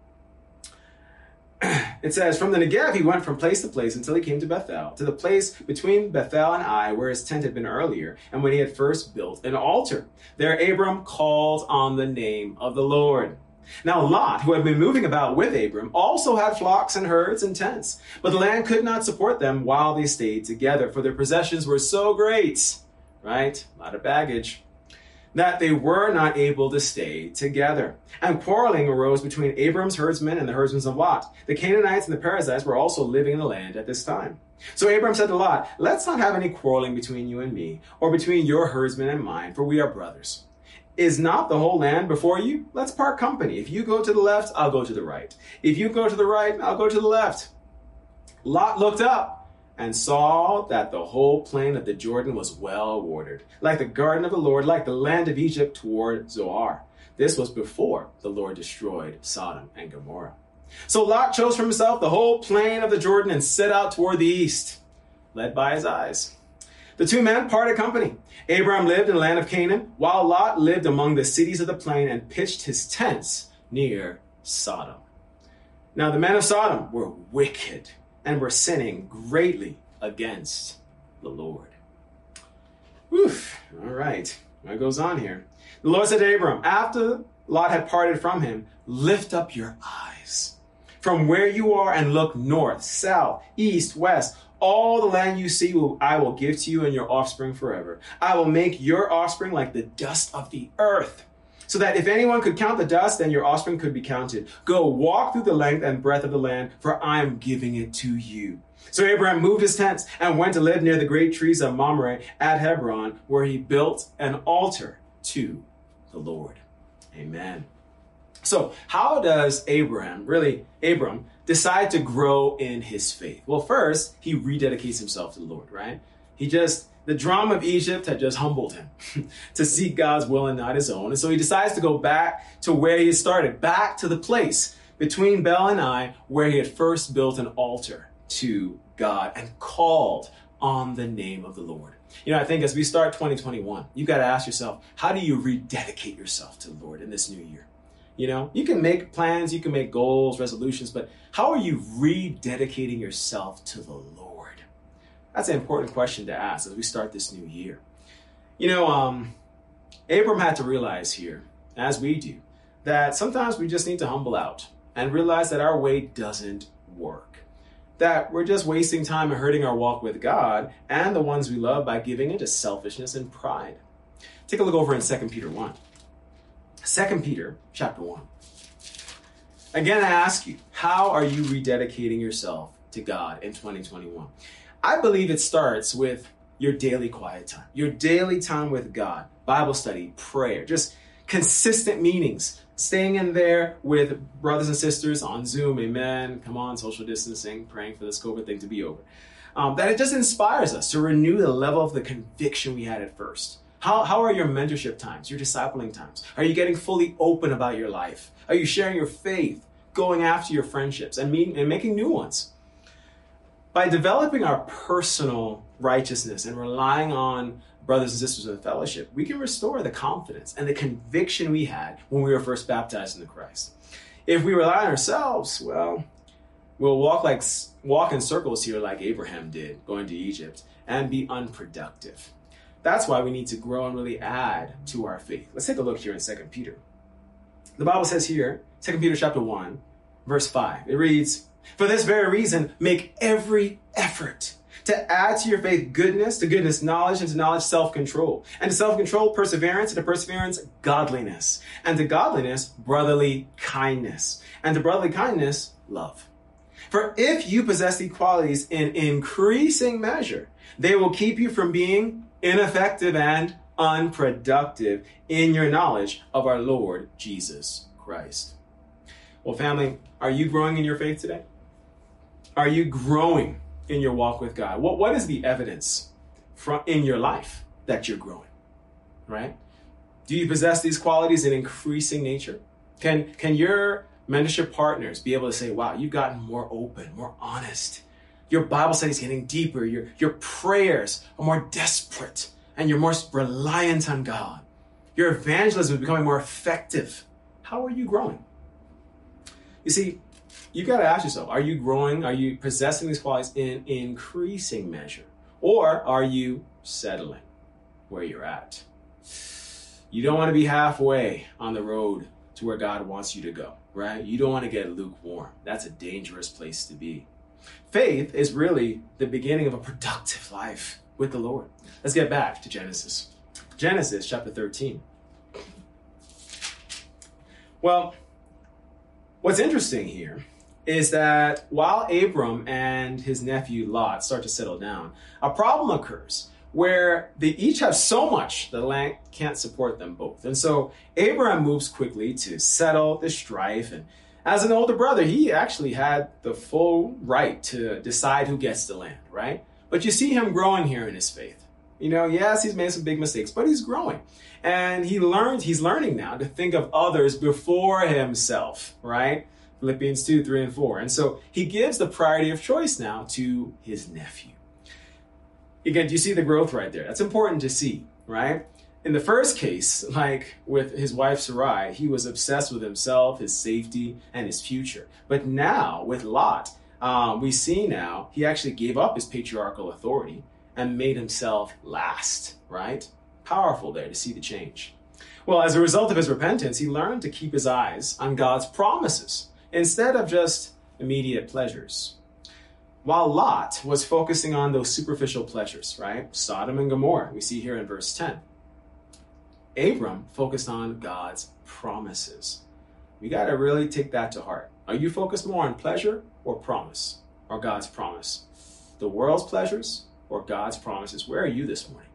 It says, from the Negev, he went from place to place until he came to Bethel, to the place between Bethel and Ai, where his tent had been earlier, and when he had first built an altar. There Abram called on the name of the Lord. Now Lot, who had been moving about with Abram, also had flocks and herds and tents, but the land could not support them while they stayed together, for their possessions were so great, right? A lot of baggage, that they were not able to stay together. And quarreling arose between Abram's herdsmen and the herdsmen of Lot. The Canaanites and the Perizzites were also living in the land at this time. So Abram said to Lot, let's not have any quarreling between you and me, or between your herdsmen and mine, for we are brothers. is not the whole land before you? Let's part company. If you go to the left, I'll go to the right. If you go to the right, I'll go to the left. Lot looked up and saw that the whole plain of the Jordan was well watered, like the garden of the Lord, like the land of Egypt toward Zoar. This was before the Lord destroyed Sodom and Gomorrah. So Lot chose for himself the whole plain of the Jordan and set out toward the east, led by his eyes. The two men parted company. Abraham lived in the land of Canaan, while Lot lived among the cities of the plain and pitched his tents near Sodom. Now the men of Sodom were wicked and were sinning greatly against the Lord. Oof. All right. What goes on here? The Lord said to Abram, after Lot had parted from him, lift up your eyes from where you are and look north, south, east, west. All the land you see will, I will give to you and your offspring forever. I will make your offspring like the dust of the earth, so that if anyone could count the dust, then your offspring could be counted. Go walk through the length and breadth of the land, for I am giving it to you. So Abraham moved his tents and went to live near the great trees of Mamre at Hebron, where he built an altar to the Lord. Amen. So how does Abraham, really Abram, decide to grow in his faith? Well, first, he rededicates himself to the Lord, right? He just, the drama of Egypt had just humbled him to seek God's will and not his own. And so he decides to go back to where he started, back to the place between Bel and Ai, where he had first built an altar to God and called on the name of the Lord. You know, I think as we start twenty twenty-one, you got to ask yourself, how do you rededicate yourself to the Lord in this new year? You know, you can make plans, you can make goals, resolutions, but how are you rededicating yourself to the Lord? That's an important question to ask as we start this new year. You know, um, Abram had to realize here, as we do, that sometimes we just need to humble out and realize that our way doesn't work. That we're just wasting time and hurting our walk with God and the ones we love by giving into selfishness and pride. Take a look over in Second Peter one. Second Peter chapter one. Again, I ask you, how are you rededicating yourself to God in twenty twenty-one? I believe it starts with your daily quiet time, your daily time with God, Bible study, prayer, just consistent meetings, staying in there with brothers and sisters on Zoom, amen, come on, social distancing, praying for this COVID thing to be over. Um, that it just inspires us to renew the level of the conviction we had at first. How, how are your mentorship times, your discipling times? Are you getting fully open about your life? Are you sharing your faith, going after your friendships, and, meeting, and making new ones? By developing our personal righteousness and relying on brothers and sisters in the fellowship, we can restore the confidence and the conviction we had when we were first baptized into Christ. If we rely on ourselves, well, we'll walk like walk in circles here like Abraham did, going to Egypt, and be unproductive. That's why we need to grow and really add to our faith. Let's take a look here in Second Peter. The Bible says here, Second Peter chapter one, verse five, it reads, "For this very reason, make every effort to add to your faith goodness, to goodness knowledge, and to knowledge self-control, and to self-control perseverance, and to perseverance godliness, and to godliness brotherly kindness, and to brotherly kindness love. For if you possess these qualities in increasing measure, they will keep you from being ineffective and unproductive in your knowledge of our Lord Jesus Christ." Well, family, are you growing in your faith today? Are you growing in your walk with God? What, what is the evidence from in your life that you're growing, right? Do you possess these qualities in increasing nature? Can, can your mentorship partners be able to say, wow, you've gotten more open, more honest. Your Bible study is getting deeper. Your, your prayers are more desperate and you're more reliant on God. Your evangelism is becoming more effective. How are you growing? You see, you've got to ask yourself, are you growing? Are you possessing these qualities in increasing measure? Or are you settling where you're at? You don't want to be halfway on the road to where God wants you to go, right? You don't want to get lukewarm. That's a dangerous place to be. Faith is really the beginning of a productive life with the Lord. Let's get back to Genesis. Genesis chapter thirteen. Well, what's interesting here is that while Abram and his nephew Lot start to settle down, a problem occurs where they each have so much the land can't support them both. And so Abraham moves quickly to settle the strife. And as an older brother, he actually had the full right to decide who gets the land, right? But you see him growing here in his faith. You know, yes, he's made some big mistakes, but he's growing. And he learned, he's learning now to think of others before himself, right? Philippians two, three, and four. And so he gives the priority of choice now to his nephew. Again, do you see the growth right there? That's important to see, right? In the first case, like with his wife Sarai, he was obsessed with himself, his safety, and his future. But now with Lot, um, we see now he actually gave up his patriarchal authority and made himself last, right? Powerful there to see the change. Well, as a result of his repentance, he learned to keep his eyes on God's promises instead of just immediate pleasures. While Lot was focusing on those superficial pleasures, right? Sodom and Gomorrah, we see here in verse ten. Abram focused on God's promises. We got to really take that to heart. Are you focused more on pleasure or promise, or God's promise? The world's pleasures or God's promises? Where are you this morning?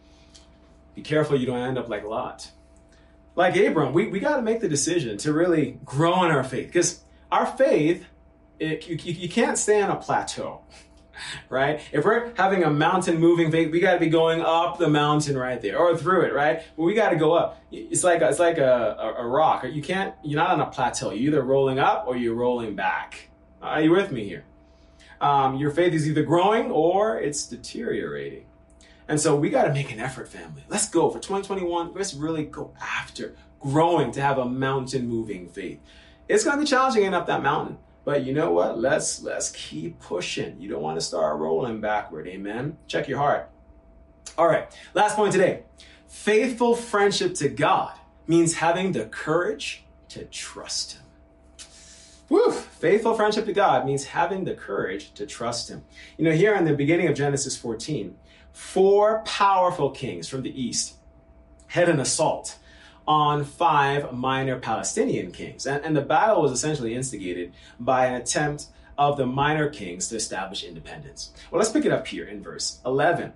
Be careful you don't end up like Lot. Like Abram, we, we got to make the decision to really grow in our faith, because our faith, it, you, you can't stay on a plateau, right? If we're having a mountain moving faith, we got to be going up the mountain right there or through it, right? But we got to go up. It's like a, it's like a, a, a rock. You can't. You're not on a plateau. You're either rolling up or you're rolling back. Are you with me here? Um, your faith is either growing or it's deteriorating. And so we got to make an effort, family. Let's go for twenty twenty-one. Let's really go after growing to have a mountain moving faith. It's going to be challenging getting up that mountain. But you know what? Let's let's keep pushing. You don't want to start rolling backward. Amen. Check your heart. All right. Last point today. Faithful friendship to God means having the courage to trust him. Woo! Faithful friendship to God means having the courage to trust him. You know, here in the beginning of Genesis fourteen, four powerful kings from the east had an assault on five minor Palestinian kings. And, and the battle was essentially instigated by an attempt of the minor kings to establish independence. Well, let's pick it up here in verse eleven.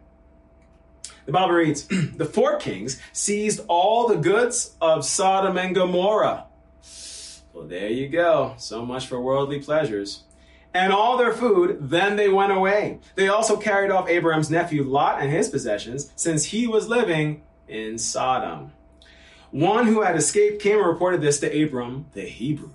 The Bible reads, the four kings seized all the goods of Sodom and Gomorrah. Well, there you go. So much for worldly pleasures. And all their food, then they went away. They also carried off Abraham's nephew Lot and his possessions, since he was living in Sodom. One who had escaped came and reported this to Abram, the Hebrew.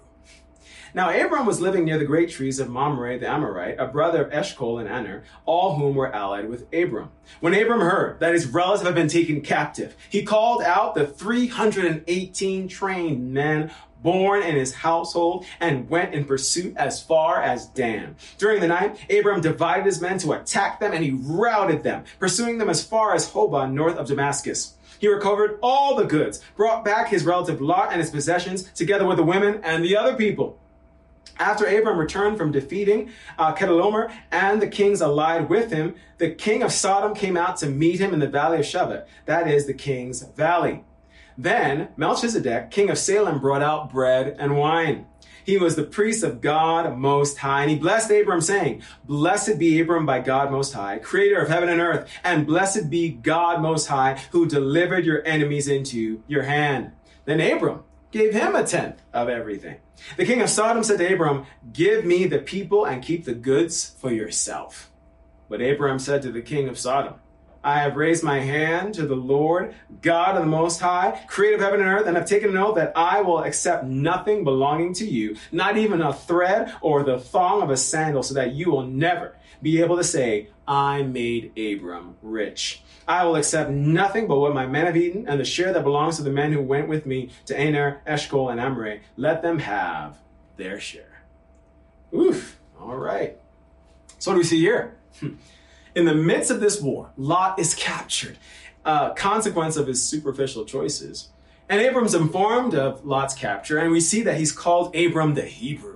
Now Abram was living near the great trees of Mamre the Amorite, a brother of Eshcol and Aner, all whom were allied with Abram. When Abram heard that his relatives had been taken captive, he called out the three hundred eighteen trained men born in his household and went in pursuit as far as Dan. During the night, Abram divided his men to attack them, and he routed them, pursuing them as far as Hobah, north of Damascus. He recovered all the goods, brought back his relative Lot and his possessions, together with the women and the other people. After Abram returned from defeating uh, Chedorlaomer and the kings allied with him, the king of Sodom came out to meet him in the valley of Shaveh, that is the king's valley. Then Melchizedek, king of Salem, brought out bread and wine. He was the priest of God Most High, and he blessed Abram, saying, Blessed be Abram by God Most High, creator of heaven and earth, and blessed be God Most High, who delivered your enemies into your hand. Then Abram gave him a tenth of everything. The king of Sodom said to Abram, Give me the people and keep the goods for yourself. But Abram said to the king of Sodom, I have raised my hand to the Lord, God of the Most High, creator of heaven and earth, and have taken an oath that I will accept nothing belonging to you, not even a thread or the thong of a sandal, so that you will never be able to say, I made Abram rich. I will accept nothing but what my men have eaten, and the share that belongs to the men who went with me to Aner, Eshcol, and Amre. Let them have their share. Oof. All right. So what do we see here? In the midst of this war, Lot is captured, a consequence of his superficial choices. And Abram's informed of Lot's capture, and we see that he's called Abram the Hebrew.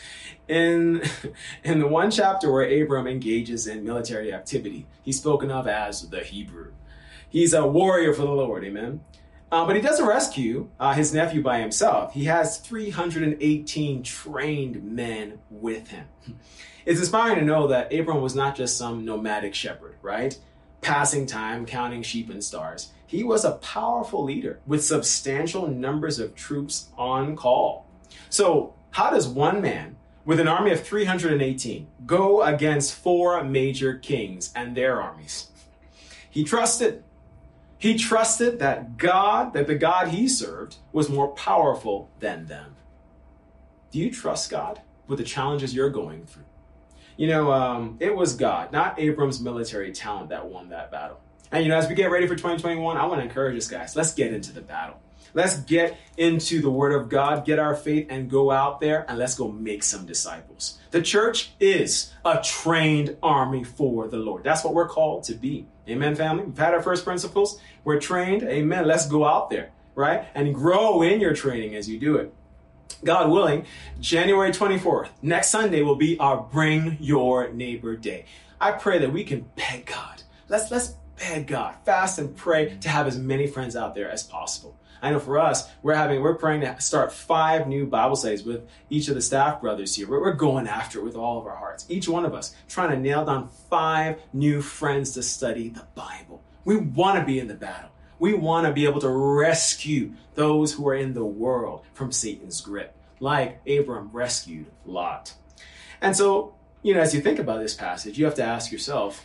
In, in the one chapter where Abram engages in military activity, he's spoken of as the Hebrew. He's a warrior for the Lord, amen? Uh, but he doesn't rescue uh, his nephew by himself. He has three hundred eighteen trained men with him. It's inspiring to know that Abram was not just some nomadic shepherd, right? passing time counting sheep and stars. He was a powerful leader with substantial numbers of troops on call. So how does one man with an army of three hundred eighteen go against four major kings and their armies? He trusted. He trusted that God, that the God he served was more powerful than them. Do you trust God with the challenges you're going through? You know, um, it was God, not Abram's military talent that won that battle. And, you know, as we get ready for twenty twenty-one, I want to encourage us, guys, let's get into the battle. Let's get into the Word of God, get our faith, and go out there, and let's go make some disciples. The church is a trained army for the Lord. That's what we're called to be. Amen, family? We've had our first principles. We're trained. Amen. Let's go out there, right? And grow in your training as you do it. God willing, January twenty-fourth, next Sunday will be our Bring Your Neighbor Day. I pray that we can beg God. Let's, let's beg God, fast and pray to have as many friends out there as possible. I know for us, we're having, we're praying to start five new Bible studies with each of the staff brothers here. We're, we're going after it with all of our hearts. Each one of us trying to nail down five new friends to study the Bible. We want to be in the battle. We want to be able to rescue those who are in the world from Satan's grip, like Abram rescued Lot. And so, you know, as you think about this passage, you have to ask yourself,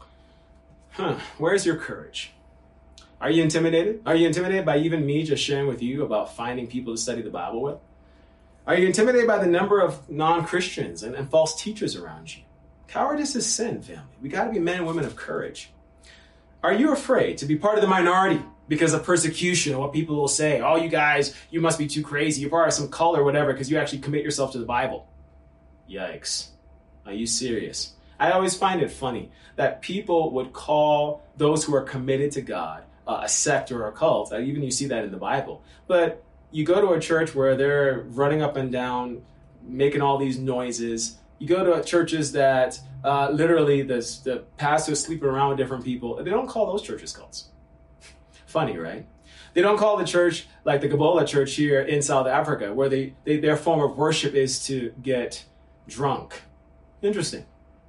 huh, where's your courage? Are you intimidated? Are you intimidated by even me just sharing with you about finding people to study the Bible with? Are you intimidated by the number of non-Christians and, and false teachers around you? Cowardice is sin, family. We got to be men and women of courage. Are you afraid to be part of the minority because of persecution or what people will say? Oh, you guys, you must be too crazy. You're part of some cult or whatever because you actually commit yourself to the Bible. Yikes. Are you serious? I always find it funny that people would call those who are committed to God uh, a sect or a cult. Uh, even you see that in the Bible. But you go to a church where they're running up and down, making all these noises. You go to churches that uh, literally the, the pastor's sleeping around with different people. They don't call those churches cults. Funny, right? They don't call the church like the Gabola church here in South Africa, where they, they their form of worship is to get drunk. Interesting.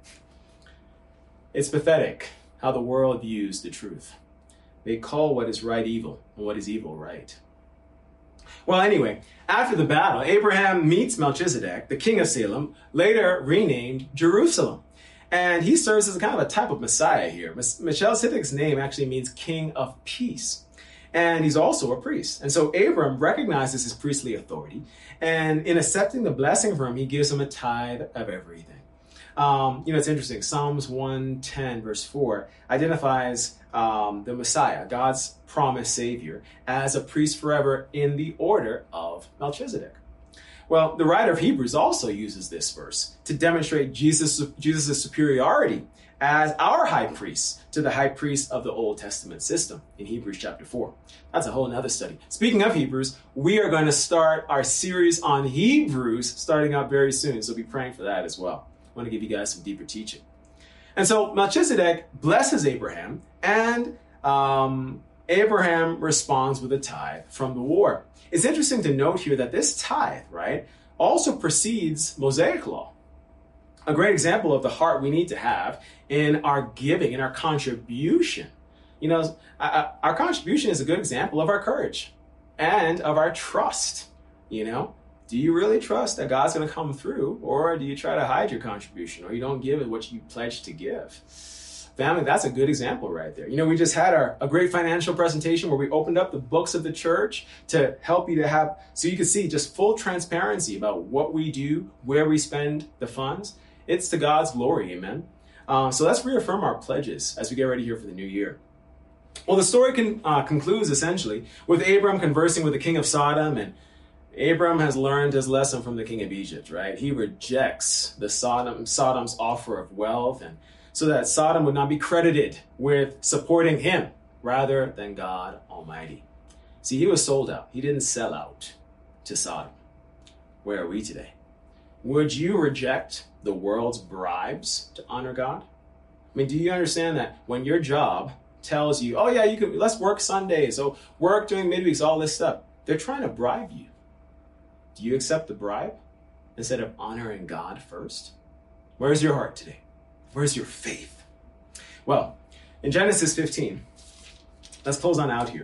It's pathetic how the world views the truth. They call what is right evil and what is evil right. Well, anyway, after the battle, Abraham meets Melchizedek, the king of Salem, later renamed Jerusalem. And he serves as a kind of a type of Messiah here. Melchizedek's name actually means king of peace. And he's also a priest. And so Abram recognizes his priestly authority. And in accepting the blessing from him, he gives him a tithe of everything. Um, you know, it's interesting. Psalms one ten, verse four, identifies um, the Messiah, God's promised Savior, as a priest forever in the order of Melchizedek. Well, the writer of Hebrews also uses this verse to demonstrate Jesus' Jesus' superiority as our high priest to the high priest of the Old Testament system in Hebrews chapter four. That's a whole nother study. Speaking of Hebrews, we are going to start our series on Hebrews starting up very soon, so be praying for that as well. I want to give you guys some deeper teaching. And so Melchizedek blesses Abraham, and um, Abraham responds with a tithe from the war. It's interesting to note here that this tithe, right, also precedes Mosaic law. A great example of the heart we need to have in our giving, in our contribution. You know, our contribution is a good example of our courage and of our trust. You know, do you really trust that God's going to come through, or do you try to hide your contribution, or you don't give what you pledged to give? Family, that's a good example right there. You know, we just had our, a great financial presentation where we opened up the books of the church to help you to have, so you can see just full transparency about what we do, where we spend the funds. It's to God's glory, amen? Uh, so let's reaffirm our pledges as we get ready here for the new year. Well, the story can, uh, concludes essentially with Abram conversing with the king of Sodom, and Abram has learned his lesson from the king of Egypt, right? He rejects the Sodom, Sodom's offer of wealth, and so that Sodom would not be credited with supporting him rather than God Almighty. See, he was sold out. He didn't sell out to Sodom. Where are we today? Would you reject the world's bribes to honor God? I mean, do you understand that when your job tells you, oh yeah, you can, let's work Sundays, so work during midweeks, all this stuff, they're trying to bribe you. Do you accept the bribe instead of honoring God first? Where's your heart today? Where's your faith? Well, In Genesis fifteen, let's close on out here.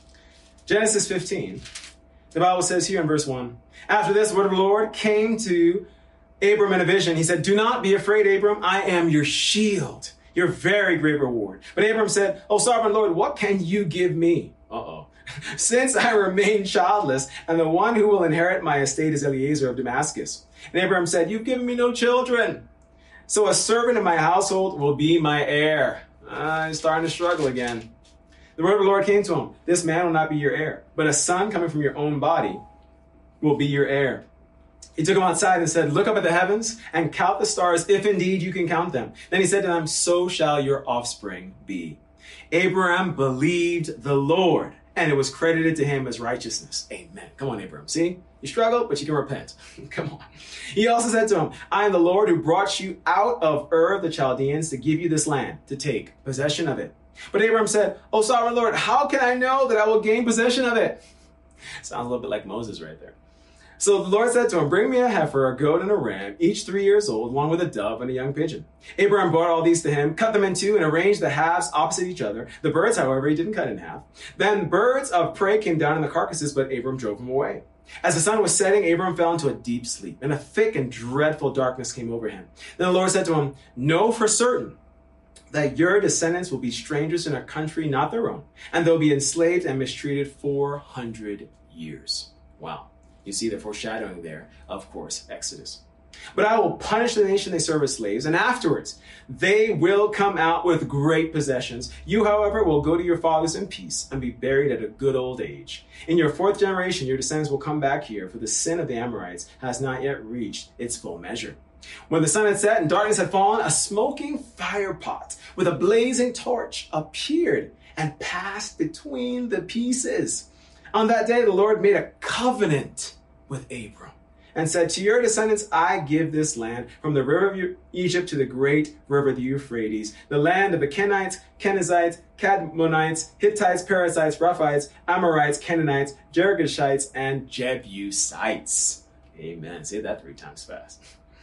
Genesis fifteen, the Bible says here in verse one, after this, the word of the Lord came to Abram in a vision. He said, do not be afraid, Abram. I am your shield, your very great reward. But Abram said, oh, sovereign Lord, what can you give me? Uh-oh. Since I remain childless, and the one who will inherit my estate is Eliezer of Damascus. And Abram said, you've given me no children, so a servant in my household will be my heir. Uh, he's starting to struggle again. The word of the Lord came to him. This man will not be your heir, but a son coming from your own body will be your heir. He took him outside and said, look up at the heavens and count the stars, if indeed you can count them. Then he said to them, so shall your offspring be. Abraham believed the Lord, and it was credited to him as righteousness. Amen. Come on, Abraham. See, you struggle, but you can repent. Come on. He also said to him, I am the Lord who brought you out of Ur of the Chaldeans to give you this land, to take possession of it. But Abraham said, oh, sovereign Lord, how can I know that I will gain possession of it? Sounds a little bit like Moses right there. So the Lord said to him, bring me a heifer, a goat, and a ram, each three years old, along with a dove and a young pigeon. Abraham brought all these to him, cut them in two, and arranged the halves opposite each other. The birds, however, he didn't cut in half. Then birds of prey came down in the carcasses, but Abram drove them away. As the sun was setting, Abram fell into a deep sleep, and a thick and dreadful darkness came over him. Then the Lord said to him, know for certain that your descendants will be strangers in a country not their own, and they'll be enslaved and mistreated four hundred years. Wow. You see the foreshadowing there, of course, Exodus. But I will punish the nation they serve as slaves, and afterwards they will come out with great possessions. You, however, will go to your fathers in peace and be buried at a good old age. In your fourth generation, your descendants will come back here, for the sin of the Amorites has not yet reached its full measure. When the sun had set and darkness had fallen, a smoking fire pot with a blazing torch appeared and passed between the pieces. On that day, the Lord made a covenant with Abram and said, to your descendants, I give this land from the river of Egypt to the great river, the Euphrates, the land of the Kenites, Kenizzites, Kadmonites, Hittites, Perizzites, Rephites, Amorites, Canaanites, Girgashites, and Jebusites. Amen. Say that three times fast.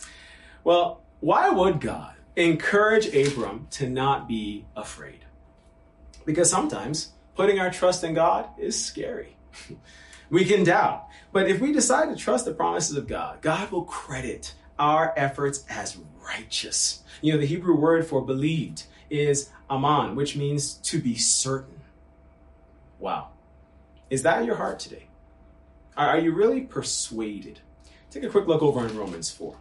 Well, why would God encourage Abram to not be afraid? Because sometimes putting our trust in God is scary. We can doubt. But if we decide to trust the promises of God, God will credit our efforts as righteous. You know, the Hebrew word for believed is aman, which means to be certain. Wow. Is that your heart today? Are you really persuaded? Take a quick look over in Romans four.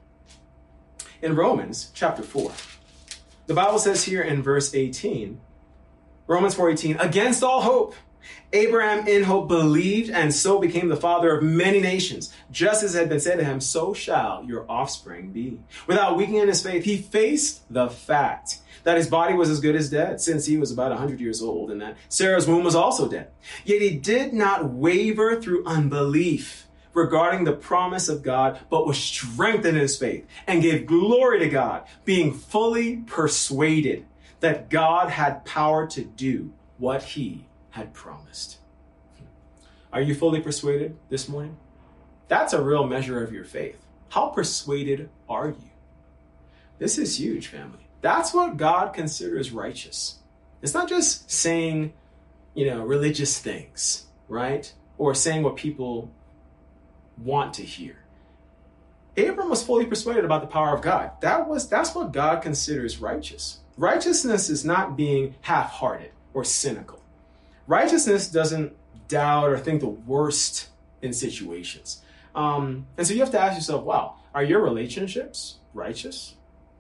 In Romans chapter four, the Bible says here in verse eighteen, Romans four eighteen, against all hope, Abraham in hope believed and so became the father of many nations. Just as had been said to him, so shall your offspring be. Without weakening in his faith, he faced the fact that his body was as good as dead, since he was about one hundred years old, and that Sarah's womb was also dead. Yet he did not waver through unbelief regarding the promise of God, but was strengthened in his faith and gave glory to God, being fully persuaded that God had power to do what he had promised. Are you fully persuaded this morning? That's a real measure of your faith. How persuaded are you? This is huge, family. That's what God considers righteous. It's not just saying, you know, religious things, right? Or saying what people want to hear. Abram was fully persuaded about the power of God. That was, that's what God considers righteous. Righteousness is not being half-hearted or cynical. Righteousness doesn't doubt or think the worst in situations. Um, and so you have to ask yourself, wow, are your relationships righteous?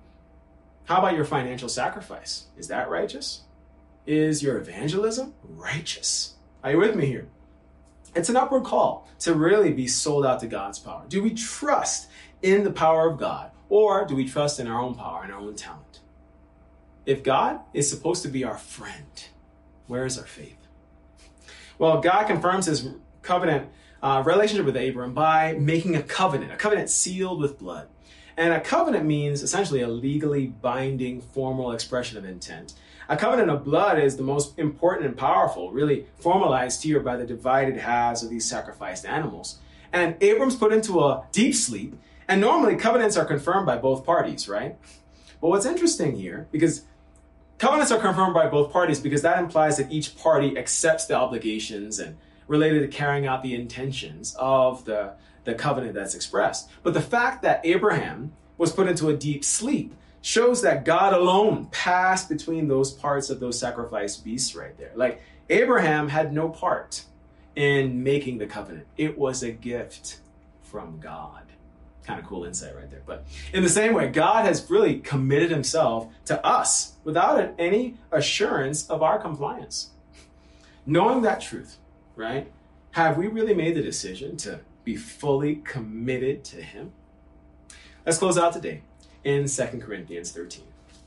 How about your financial sacrifice? Is that righteous? Is your evangelism righteous? Are you with me here? It's an upward call to really be sold out to God's power. Do we trust in the power of God, or do we trust in our own power and our own talent? If God is supposed to be our friend, where is our faith? Well, God confirms his covenant uh, relationship with Abram by making a covenant, a covenant sealed with blood. And a covenant means essentially a legally binding formal expression of intent. A covenant of blood is the most important and powerful, really formalized here by the divided halves of these sacrificed animals. And Abram's put into a deep sleep, and normally covenants are confirmed by both parties, right? But what's interesting here, because Covenants are confirmed by both parties because that implies that each party accepts the obligations and related to carrying out the intentions of the, the covenant that's expressed. But the fact that Abraham was put into a deep sleep shows that God alone passed between those parts of those sacrificed beasts right there. Like, Abraham had no part in making the covenant. It was a gift from God. Kind of cool insight right there. But in the same way, God has really committed himself to us without any assurance of our compliance. Knowing that truth, right? Have we really made the decision to be fully committed to him? Let's close out today in Second Corinthians thirteen.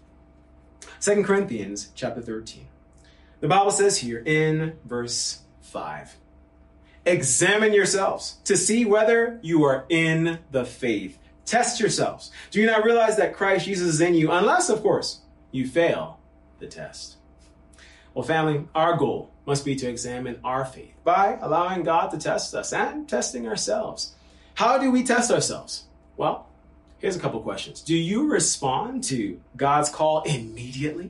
Second Corinthians chapter thirteen. The Bible says here in verse five, examine yourselves to see whether you are in the faith. Test yourselves. Do you not realize that Christ Jesus is in you? Unless, of course, you fail the test. Well, family, our goal must be to examine our faith by allowing God to test us and testing ourselves. How do we test ourselves? Well, here's a couple questions. Do you respond to God's call immediately?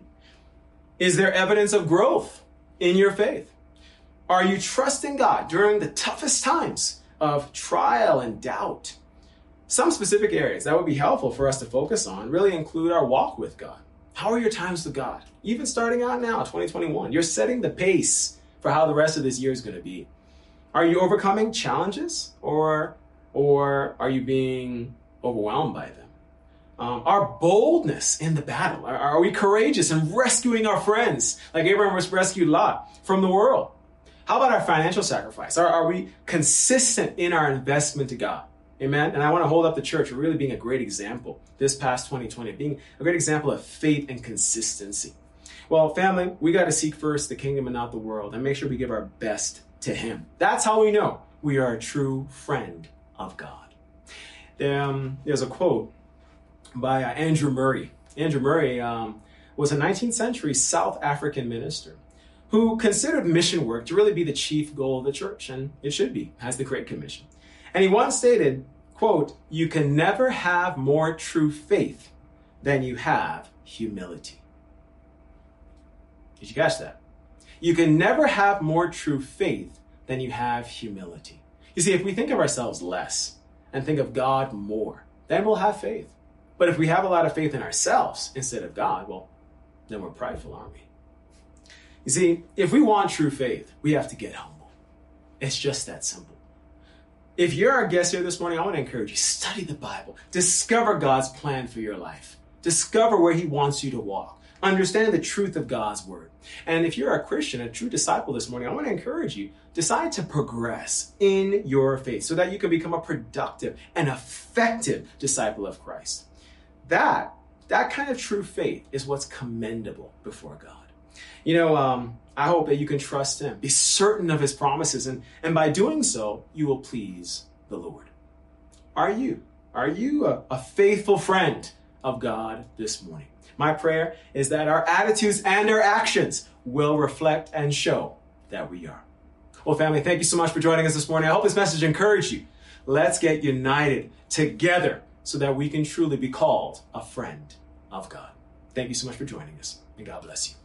Is there evidence of growth in your faith? Are you trusting God during the toughest times of trial and doubt? Some specific areas that would be helpful for us to focus on really include our walk with God. How are your times with God? Even starting out now, twenty twenty-one, you're setting the pace for how the rest of this year is going to be. Are you overcoming challenges, or, or are you being overwhelmed by them? Um, our boldness in the battle. Are, are we courageous in rescuing our friends, like Abraham rescued Lot from the world? How about our financial sacrifice? Are, are we consistent in our investment to God? Amen. And I want to hold up the church for really being a great example this past twenty twenty, being a great example of faith and consistency. Well, family, we got to seek first the kingdom and not the world, and make sure we give our best to him. That's how we know we are a true friend of God. Um, there's a quote by uh, Andrew Murray. Andrew Murray um, was a nineteenth century South African minister who considered mission work to really be the chief goal of the church, and it should be, as the Great Commission. And he once stated, quote, "You can never have more true faith than you have humility." Did you catch that? You can never have more true faith than you have humility. You see, if we think of ourselves less and think of God more, then we'll have faith. But if we have a lot of faith in ourselves instead of God, well, then we're prideful, aren't we? You see, if we want true faith, we have to get humble. It's just that simple. If you're our guest here this morning, I want to encourage you, study the Bible. Discover God's plan for your life. Discover where he wants you to walk. Understand the truth of God's word. And if you're a Christian, a true disciple this morning, I want to encourage you, decide to progress in your faith so that you can become a productive and effective disciple of Christ. That, that kind of true faith is what's commendable before God. You know, um, I hope that you can trust him, be certain of his promises, and, and by doing so, you will please the Lord. Are you? Are you a, a faithful friend of God this morning? My prayer is that our attitudes and our actions will reflect and show that we are. Well, family, thank you so much for joining us this morning. I hope this message encouraged you. Let's get united together so that we can truly be called a friend of God. Thank you so much for joining us, and God bless you.